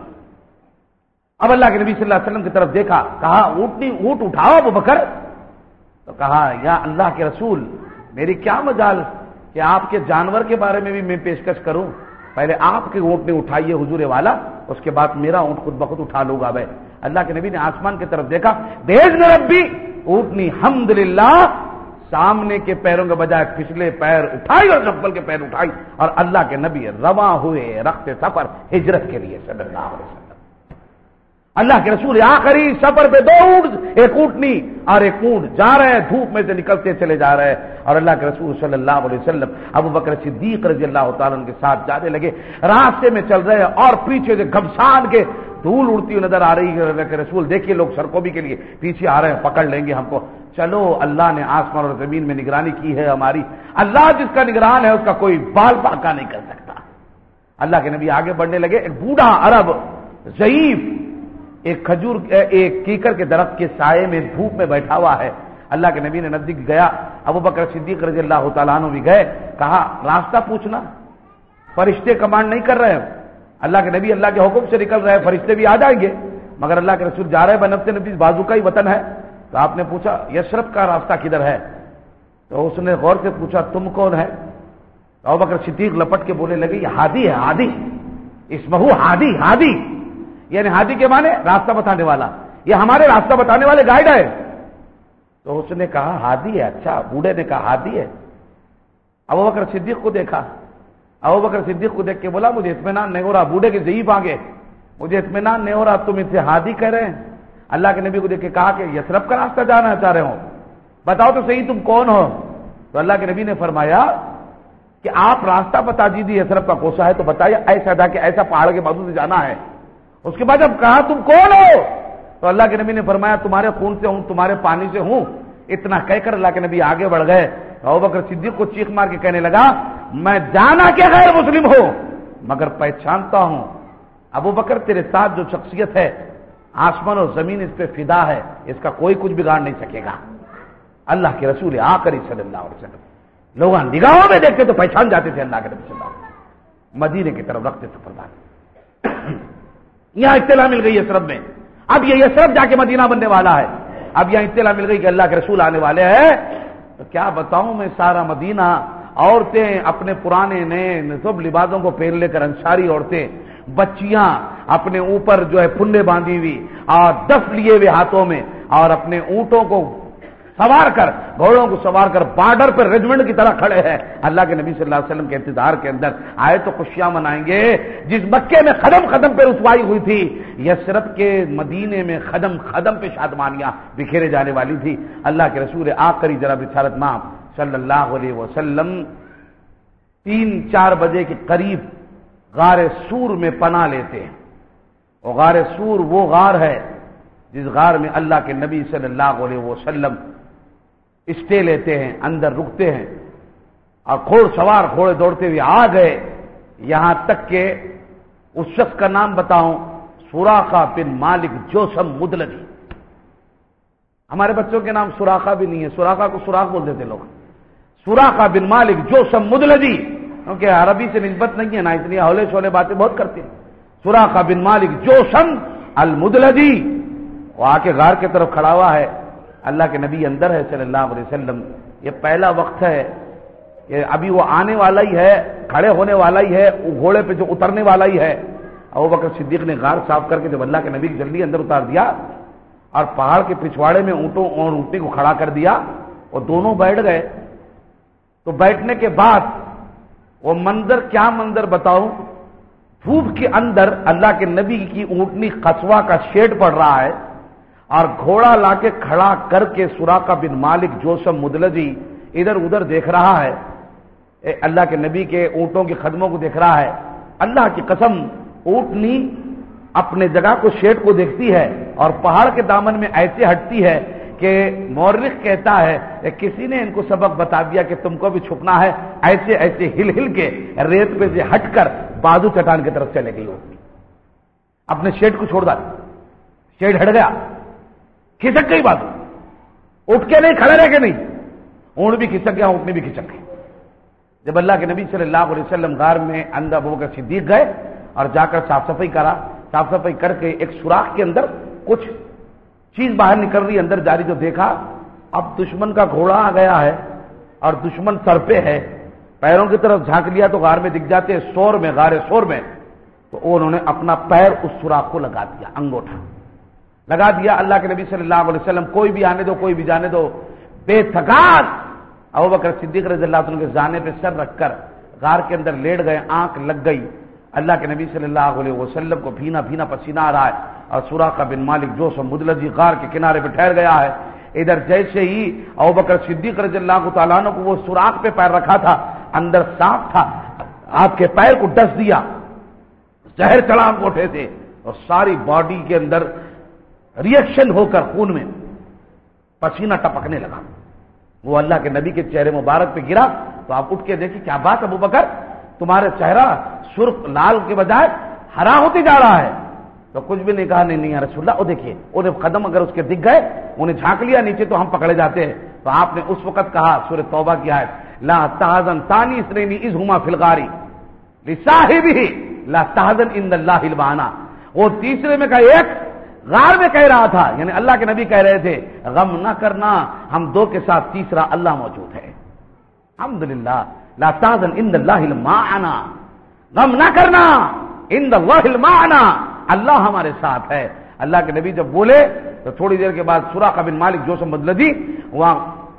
اب اللہ کے نبی صلی اللہ علیہ وسلم کی طرف دیکھا، کہا اونٹنی اونٹ اٹھاؤ ابو بکر. تو کہا یا اللہ کے رسول میری کیا مجال کہ آپ کے جانور کے بارے میں بھی میں پیشکش کروں، پہلے آپ کی اونٹنی اٹھائیے حضور والا، اس کے بعد میرا اونٹ خود بخود اٹھا لوں گا میں. اللہ کے نبی نے آسمان کی طرف دیکھا، بیزن ربی اونٹنی الحمدللہ سامنے کے پیروں کے بجائے پچھلے پیر اٹھائی اور چپل کے پیر اٹھائی، اور اللہ کے نبی رواں ہوئے رخت سفر ہجرت کے لیے صلی اللہ علیہ وسلم. اللہ کے رسول آخری سفر پہ دو اونٹ، ایک اونٹنی اور ایک اونٹ جا رہے ہیں، دھوپ میں سے نکلتے چلے جا رہے ہیں، اور اللہ کے رسول صلی اللہ علیہ وسلم ابو بکر صدیق رضی اللہ تعالیٰ عنہ کے ساتھ جانے لگے. راستے میں چل رہے ہیں اور پیچھے سے گھمسان کے دھول اڑتی ہوئی نظر آ رہی ہے. اللہ کے رسول دیکھیے لوگ سرکوبی کے لیے پیچھے آ رہے ہیں، پکڑ لیں گے ہم کو. چلو اللہ نے آسمان اور زمین میں نگرانی کی ہے ہماری، اللہ جس کا نگران ہے اس کا کوئی بال باقا نہیں کر سکتا. اللہ کے نبی آگے بڑھنے لگے. ایک بوڑھا عرب ضعیف ایک کھجور ایک کیکر کے درخت کے سائے میں دھوپ میں بیٹھا ہوا ہے. اللہ کے نبی نے نزدیک گیا، ابو بکر صدیق رضی اللہ تعالیٰ عنہ بھی گئے، کہا راستہ پوچھنا، فرشتے کمانڈ نہیں کر رہے، اللہ کے نبی اللہ کے حکم سے نکل رہے، فرشتے بھی آ جائیں گے، مگر اللہ کے رسول جا رہے بنفسے نبی بازو کا ہی وطن ہے. تو آپ نے پوچھا یثرب کا راستہ کدھر ہے؟ تو اس نے غور سے پوچھا تم کون ہے؟ تو ابو بکر صدیق لپٹ کے بولنے لگے یہ ہادی ہے، ہادی اسمہ ہادی، ہادی یعنی ہادی کے معنی راستہ بتانے والا، یہ ہمارے راستہ بتانے والے گائیڈ ہے. تو اس نے کہا ہادی ہے. اچھا، بوڑھے نے کہا ہادی ہے. ابو بکر صدیق کو دیکھا، ابو بکر صدیق کو دیکھ کے بولا مجھے اطمینان نہیں ہو رہا، بوڑھے کے ضعیف آگے مجھے اطمینان نہیں ہو رہا، تم اسے ہادی کہہ رہے ہیں. اللہ کے نبی کو دیکھ کے کہا کہ یثرب کا راستہ جانا چاہ رہے ہو، بتاؤ تو صحیح تم کون ہو. تو اللہ کے نبی نے فرمایا کہ آپ راستہ بتا دیجیے یثرب کا کوسا ہے تو بتائیے، ایسا تھا کہ ایسا پہاڑ کے بازو سے جانا ہے. اس کے بعد جب کہا تم کون ہو تو اللہ کے نبی نے فرمایا تمہارے خون سے ہوں، تمہارے پانی سے ہوں. اتنا کہہ کر اللہ کے نبی آگے بڑھ گئے. ابو بکر صدیق کو چیخ مار کے کہنے لگا میں جانا کہ غیر مسلم ہو مگر پہچانتا ہوں ابو بکر تیرے ساتھ جو شخصیت ہے آسمان اور زمین اس پہ فدا ہے، اس کا کوئی کچھ بگاڑ نہیں سکے گا. اللہ کے رسول آخری صلی اللہ علیہ وسلم لوگ نگاہوں میں دیکھتے تو پہچان جاتے تھے اللہ کے نبی صلی اللہ علیہ وسلم. مدینے کی طرف رکھتے سفر دار. یہاں اطلاع مل گئی ہے سرب میں اب یہ یثرب جا کے مدینہ بننے والا ہے. اب یہاں اطلاع مل گئی کہ اللہ کے رسول آنے والے ہیں. تو کیا بتاؤں میں سارا مدینہ، عورتیں اپنے پرانے نئے سب لباسوں کو پہن لے کر، انصاری عورتیں، بچیاں اپنے اوپر جو ہے پھندے باندھی ہوئی اور دف لیے ہوئے ہاتھوں میں، اور اپنے اونٹوں کو سوار کر، گھوڑوں کو سوار کر بارڈر پر ریجمنٹ کی طرح کھڑے ہیں اللہ کے نبی صلی اللہ علیہ وسلم کے انتظار کے اندر. آئے تو خوشیاں منائیں گے. جس مکے میں قدم قدم پہ رسوائی ہوئی تھی، یثرب کے مدینے میں قدم قدم پہ شادمانیاں بکھیرے جانے والی تھی. اللہ کے رسول آخری جناب رسالت ماہ صلی اللہ علیہ وسلم تین چار بجے کے قریب غار سور میں پناہ لیتے ہیں. اور غار سور وہ غار ہے جس غار میں اللہ کے نبی صلی اللہ علیہ وسلم اسٹے لیتے ہیں، اندر رکتے ہیں. اور گھوڑ سوار گھوڑے دوڑتے ہوئے آ گئے، یہاں تک کہ اس شخص کا نام بتاؤں، سراقہ بن مالک جوشم مدلجی. ہمارے بچوں کے نام سراقہ بھی نہیں ہے، سراقہ کو سراخ بول دیتے لوگ. سراقہ بن مالک جوشم مدلجی، کیونکہ عربی سے نسبت نہیں ہے نا، اتنی ہولے شولے باتیں بہت کرتے ہیں. سراقہ بن مالک جوشم المدلجی وہ آ کے غار کی طرف کھڑا ہوا ہے. اللہ کے نبی اندر ہے صلی اللہ علیہ وسلم. یہ پہلا وقت ہے کہ ابھی وہ آنے والا ہی ہے، کھڑے ہونے والا ہی ہے، وہ گھوڑے پہ جو اترنے والا ہی ہے. ابوبکر صدیق نے غار صاف کر کے جب اللہ کے نبی کی جلدی اندر اتار دیا اور پہاڑ کے پچھواڑے میں اونٹوں اور اونٹی کو کھڑا کر دیا اور دونوں بیٹھ گئے. تو بیٹھنے کے بعد وہ منظر کیا منظر بتاؤں، دھوپ کے اندر اللہ کے نبی کی اونٹنی قصوہ کا شیڈ پڑ رہا ہے اور گھوڑا لا کے کھڑا کر کے سراقہ بن مالک جوشم مدلجی ادھر ادھر دیکھ رہا ہے، اللہ کے نبی کے اونٹوں کی خدموں کو دیکھ رہا ہے. اللہ کی قسم اونٹنی اپنے جگہ کو شیڈ کو دیکھتی ہے اور پہاڑ کے دامن میں ایسے ہٹتی ہے کہ مورخ کہتا ہے کہ کسی نے ان کو سبق بتا دیا کہ تم کو بھی چھپنا ہے. ایسے ایسے ہل ہل کے ریت پہ سے ہٹ کر بازو چٹان کی طرف چلے گئی اونٹنی، اپنے شیڈ کو چھوڑ دیا. شیڈ ہٹ گیا، کھسک گئی بازو، اٹھ کے نہیں کھڑے رہ کے نہیں، اونٹ بھی کھسک گیا، اونٹنی بھی کھسک گئی. جب اللہ کے نبی صلی اللہ علیہ وسلم غار میں اندر ابوبکر صدیق گئے اور جا کر صاف صفائی کرا، صاف صفائی کر کے ایک سوراخ کے اندر کچھ چیز باہر نکل رہی اندر جاری، جو دیکھا اب دشمن کا گھوڑا آ گیا ہے اور دشمن سر پہ ہے. پیروں کی طرف جھانک لیا تو غار میں دکھ جاتے ہیں، سور میں، غار سور میں. تو انہوں نے اپنا پیر اس سوراخ کو لگا دیا، انگوٹھا لگا دیا. اللہ کے نبی صلی اللہ علیہ وسلم کوئی بھی آنے دو، کوئی بھی جانے دو، بے تھکان ابوبکر صدیق رضی اللہ عنہ کے زانے پہ سر رکھ کر غار کے اندر لیٹ گئے. آنکھ لگ گئی. اللہ کے نبی صلی اللہ علیہ وسلم کو بھینا بھینا پسینہ آ رہا ہے اور سراقہ بن مالک جوشم مدلجی غار کے کنارے پہ ٹھہر گیا ہے. ادھر جیسے ہی ابوبکر صدیق رضی اللہ تعالیٰ عنہ کو وہ سوراخ پہ پیر رکھا تھا، اندر سانپ تھا، آپ کے پیر کو ڈس دیا، زہر چلا انگوٹھے سے اور ساری باڈی کے اندر ریئیکشن ہو کر خون میں پسینہ ٹپکنے لگا. وہ اللہ کے نبی کے چہرے مبارک پہ گرا تو آپ اٹھ کے دیکھیں کیا بات ابوبکر، تمہارا چہرہ سرخ لال کے بجائے ہرا ہوتے جا رہا ہے. تو کچھ بھی نہیں کہا، نہیں نہیں یا رسول اللہ. وہ دیکھیے انہیں قدم اگر اس کے دکھ گئے، انہیں جھانک لیا نیچے تو ہم پکڑے جاتے ہیں. تو آپ نے اس وقت کہا، سورہ توبہ کی آیت، لا تحزن ثانی اثنین اذ ہما فی الغار لصاحبہ لا تحزن ان اللہ المعنا. وہ تیسرے میں کا ایک غار میں کہہ رہا تھا، یعنی اللہ کے نبی کہہ رہے تھے غم نہ کرنا، ہم دو کے ساتھ تیسرا اللہ موجود ہے. الحمدللہ، لا تحزن ان اللہ المعنا، غم نہ کرنا، ان اللہ المعنا، اللہ ہمارے ساتھ ہے. اللہ کے نبی جب بولے تو تھوڑی دیر کے بعد سراقہ بن مالک جوشم مدلجی وہاں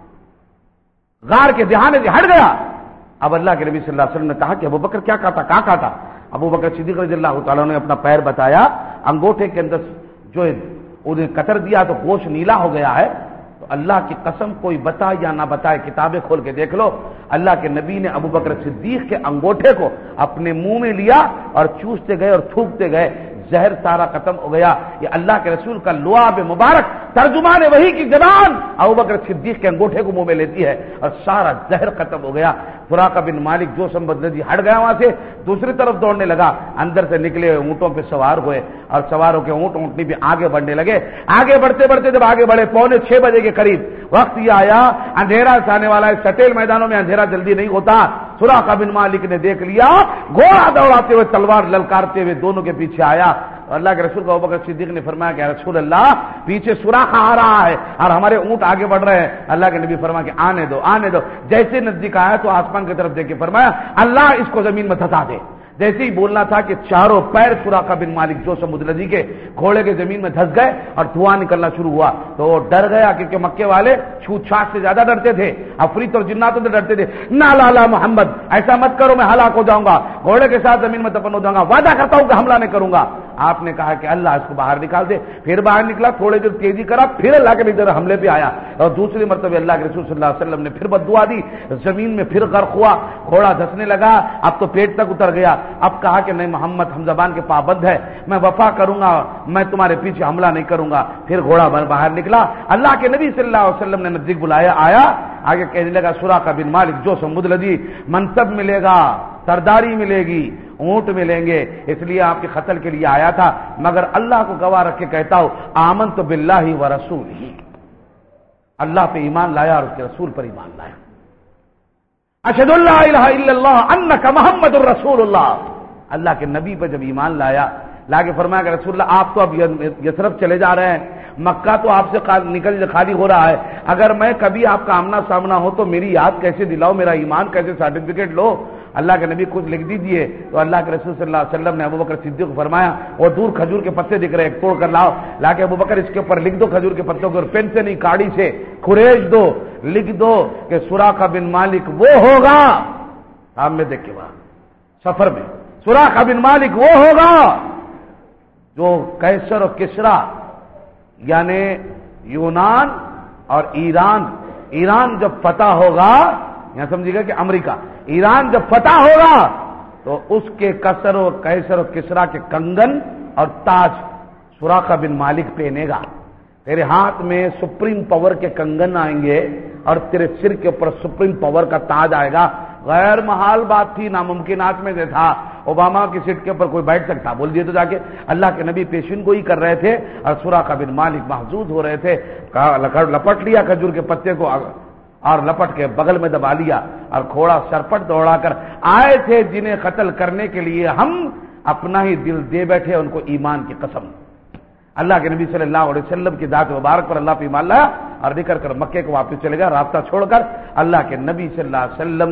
غار کے دہانے سے ہٹ گیا. اب اللہ کے نبی صلی اللہ علیہ وسلم نے کہا کہ ابوبکر کیا کہا تھا، کہاں کہا تھا؟ ابوبکر صدیق رضی اللہ تعالیٰ نے اپنا پیر بتایا، انگوٹھے کے اندر جو انہیں قطر دیا تو گوشت نیلا ہو گیا ہے. تو اللہ کی قسم کوئی بتا یا نہ بتائے، کتابیں کھول کے دیکھ لو، اللہ کے نبی نے ابوبکر صدیق کے انگوٹھے کو اپنے منہ میں لیا اور چوستے گئے اور تھوکتے گئے، زہر سارا ختم ہو گیا. یہ اللہ کے رسول کا لعاب مبارک، ترجمان وحی کی زبان ابوبکر صدیق کے انگوٹھے کو منہ میں لیتی ہے اور سارا زہر ختم ہو گیا. سراقہ بن مالک جوشم مدلجی ہٹ گیا وہاں سے، دوسری طرف دوڑنے لگا. اندر سے نکلے اونٹوں پہ سوار ہوئے اور سواروں کے اونٹ اونٹنی بھی آگے بڑھنے لگے. آگے بڑھتے بڑھتے جب آگے بڑھے پونے چھ بجے کے قریب وقت یہ آیا، اندھیرا سے آنے والا ہے. سٹیل میدانوں میں اندھیرا جلدی نہیں ہوتا. سراقہ بن مالک نے دیکھ لیا، گھوڑا دوڑاتے ہوئے تلوار للکارتے ہوئے دونوں کے پیچھے آیا. اللہ کے رسول کو ابوبکر صدیق نے فرمایا کہ رسول اللہ پیچھے سوراخ آ رہا ہے اور ہمارے اونٹ آگے بڑھ رہے ہیں. اللہ کے نبی فرمایا کہ آنے دو آنے دو. جیسے نزدیک آیا تو آسمان کی طرف دیکھ کے فرمایا اللہ اس کو زمین میں دھسا دے. جیسے ہی بولنا تھا کہ چاروں پیر سراقہ بن مالک جو سمدلجی کے گھوڑے کے زمین میں دھس گئے اور دھواں نکلنا شروع ہوا تو وہ ڈر گیا, کیونکہ مکے والے چھوت چھاٹ سے زیادہ ڈرتے تھے, عفریت اور جناتوں سے ڈرتے تھے. نا لالا محمد ایسا مت کرو, میں ہلاک ہو جاؤں گا, گھوڑے کے ساتھ زمین میں دفن ہو جاؤں گا, وعدہ کرتا ہوں کہ حملہ نہیں کروں گا. آپ نے کہا کہ اللہ اس کو باہر نکال دے. پھر باہر نکلا, تھوڑے دیر تیزی کرا, پھر اللہ کے نظر حملے پہ آیا اور دوسری مرتبہ اللہ کے رسول صلی اللہ علیہ وسلم نے پھر بد دعا دی. زمین میں پھر غرق ہوا, گھوڑا دھسنے لگا, اب تو پیٹ تک اتر گیا. اب کہا کہ نہیں محمد ہم زبان کے پابند ہے, میں وفا کروں گا, میں تمہارے پیچھے حملہ نہیں کروں گا. پھر گھوڑا باہر نکلا, اللہ کے نبی صلی اللہ علیہ وسلم نے نزدیک بلایا, آیا, آگے کہنے لگا سراقہ بن مالک جو سمدلجی منصب ملے گا, سرداری ملے گی, اونٹ ملیں گے, اس لیے آپ کے قتل کے لیے آیا تھا, مگر اللہ کو گواہ رکھ کے کہتا ہوں آمنت باللہ ورسولہ, اللہ پہ ایمان لایا اور اس کے رسول پر ایمان لایا. اشہد ان لا الہ الا اللہ انک محمد الرسول اللہ. اللہ کے نبی پہ جب ایمان لایا, لا کے فرمایا کہ رسول اللہ آپ تو اب یثرب چلے جا رہے ہیں, مکہ تو آپ سے نکل خالی ہو رہا ہے, اگر میں کبھی آپ کا آمنا سامنا ہو تو میری یاد کیسے دلاؤ, میرا ایمان کیسے سرٹیفکیٹ لو. اللہ کے نبی کچھ لکھ دیجیے. تو اللہ کے رسول صلی اللہ علیہ وسلم نے ابوبکر صدیق کو فرمایا اور دور کھجور کے پتے دکھ رہے ایک توڑ کر لاؤ, لا کے ابوبکر اس کے اوپر لکھ دو کھجور کے پتوں کو, پین سے نہیں کاڑی سے کھریج دو, لکھ دو کہ سراقہ بن مالک وہ ہوگا. آپ میں دیکھ کے وہاں سفر میں سراقہ بن مالک وہ ہوگا جو قیصر اور کسرا یعنی یونان اور ایران, ایران جب فتح ہوگا, یہاں سمجھیے گا کہ امریکہ, ایران جب فتح ہوگا تو اس کے کسر و قیصر و کسرا کے کنگن اور تاج سراقہ بن مالک پہنے گا. تیرے ہاتھ میں سپریم پاور کے کنگن آئیں گے اور تیرے سر کے اوپر سپریم پاور کا تاج آئے گا. غیر محال بات تھی, ناممکنات میں سے تھا. اوباما کی سیٹ کے اوپر کوئی بیٹھ سکتا, بول دیے تو جا کے. اللہ کے نبی پیشن گوئی کر رہے تھے اور سراقہ بن مالک محظوظ ہو رہے تھے, لپٹ لیا کھجور کے پتے کو اور لپٹ کے بغل میں دبا لیا اور گھوڑا سرپٹ دوڑا کر آئے تھے جنہیں قتل کرنے کے لیے ہم اپنا ہی دل دے بیٹھے, ان کو ایمان کی قسم. اللہ کے نبی صلی اللہ علیہ وسلم کی ذات مبارک پر اللہ پہ ایمان لایا اور نکل کر مکے کو واپس چلے گیا راستہ چھوڑ کر. اللہ کے نبی صلی اللہ علیہ وسلم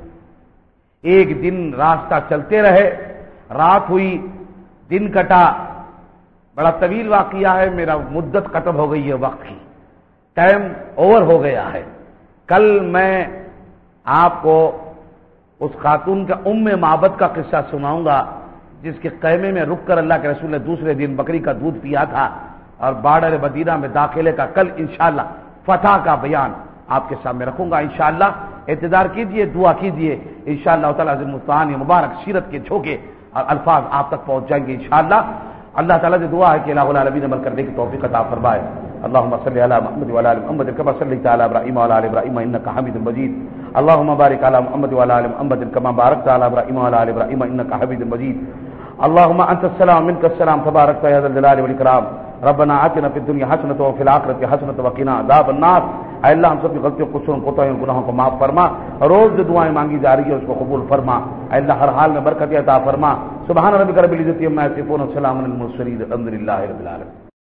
ایک دن راستہ چلتے رہے, رات ہوئی, دن کٹا, بڑا طویل واقعہ ہے, میرا مدت ختم ہو گئی ہے, وقت کی ٹائم اوور ہو گیا ہے. کل میں آپ کو اس خاتون کا ام معبد کا قصہ سناؤں گا جس کے خیمے میں رک کر اللہ کے رسول نے دوسرے دن بکری کا دودھ پیا تھا اور بارڈر مدینہ میں داخلے کا کل انشاءاللہ فتح کا بیان آپ کے سامنے رکھوں گا. انشاءاللہ انتظار کیجئے, دعا کیجئے, انشاءاللہ تعالی عظیم مستعان یہ مبارک سیرت کے جھونکے اور الفاظ آپ تک پہنچ جائیں گے انشاءاللہ. اللہ تعالی سے دعا ہے کہ الہ العالمین عمل کرنے کی توفیق عطا فرمائے. اللهم صل على محمد وعلى ال محمد كما صليت على ابراهيم وعلى ال ابراهيم انك حميد مجيد. اللهم بارك على محمد وعلى ال محمد كما باركت على ابراهيم وعلى ال ابراهيم انك حميد مجيد. اللهم انت السلام منك السلام تبارك يا ذا الجلال والاكرام. ربنا آتنا في الدنيا حسنة وفي الآخرة حسنة وقنا عذاب النار. اے اللہ ہم سب کی غلطیوں قصوروں کوتاہیوں گناہوں کو معاف فرما, روز جو دعائیں مانگی جا رہی ہے اس کو قبول فرما. اے اللہ ہر حال میں برکت عطا فرما. سبحان ربک رب العزت عما یصفون وسلام علی المرسلین الحمد للہ رب العالمین.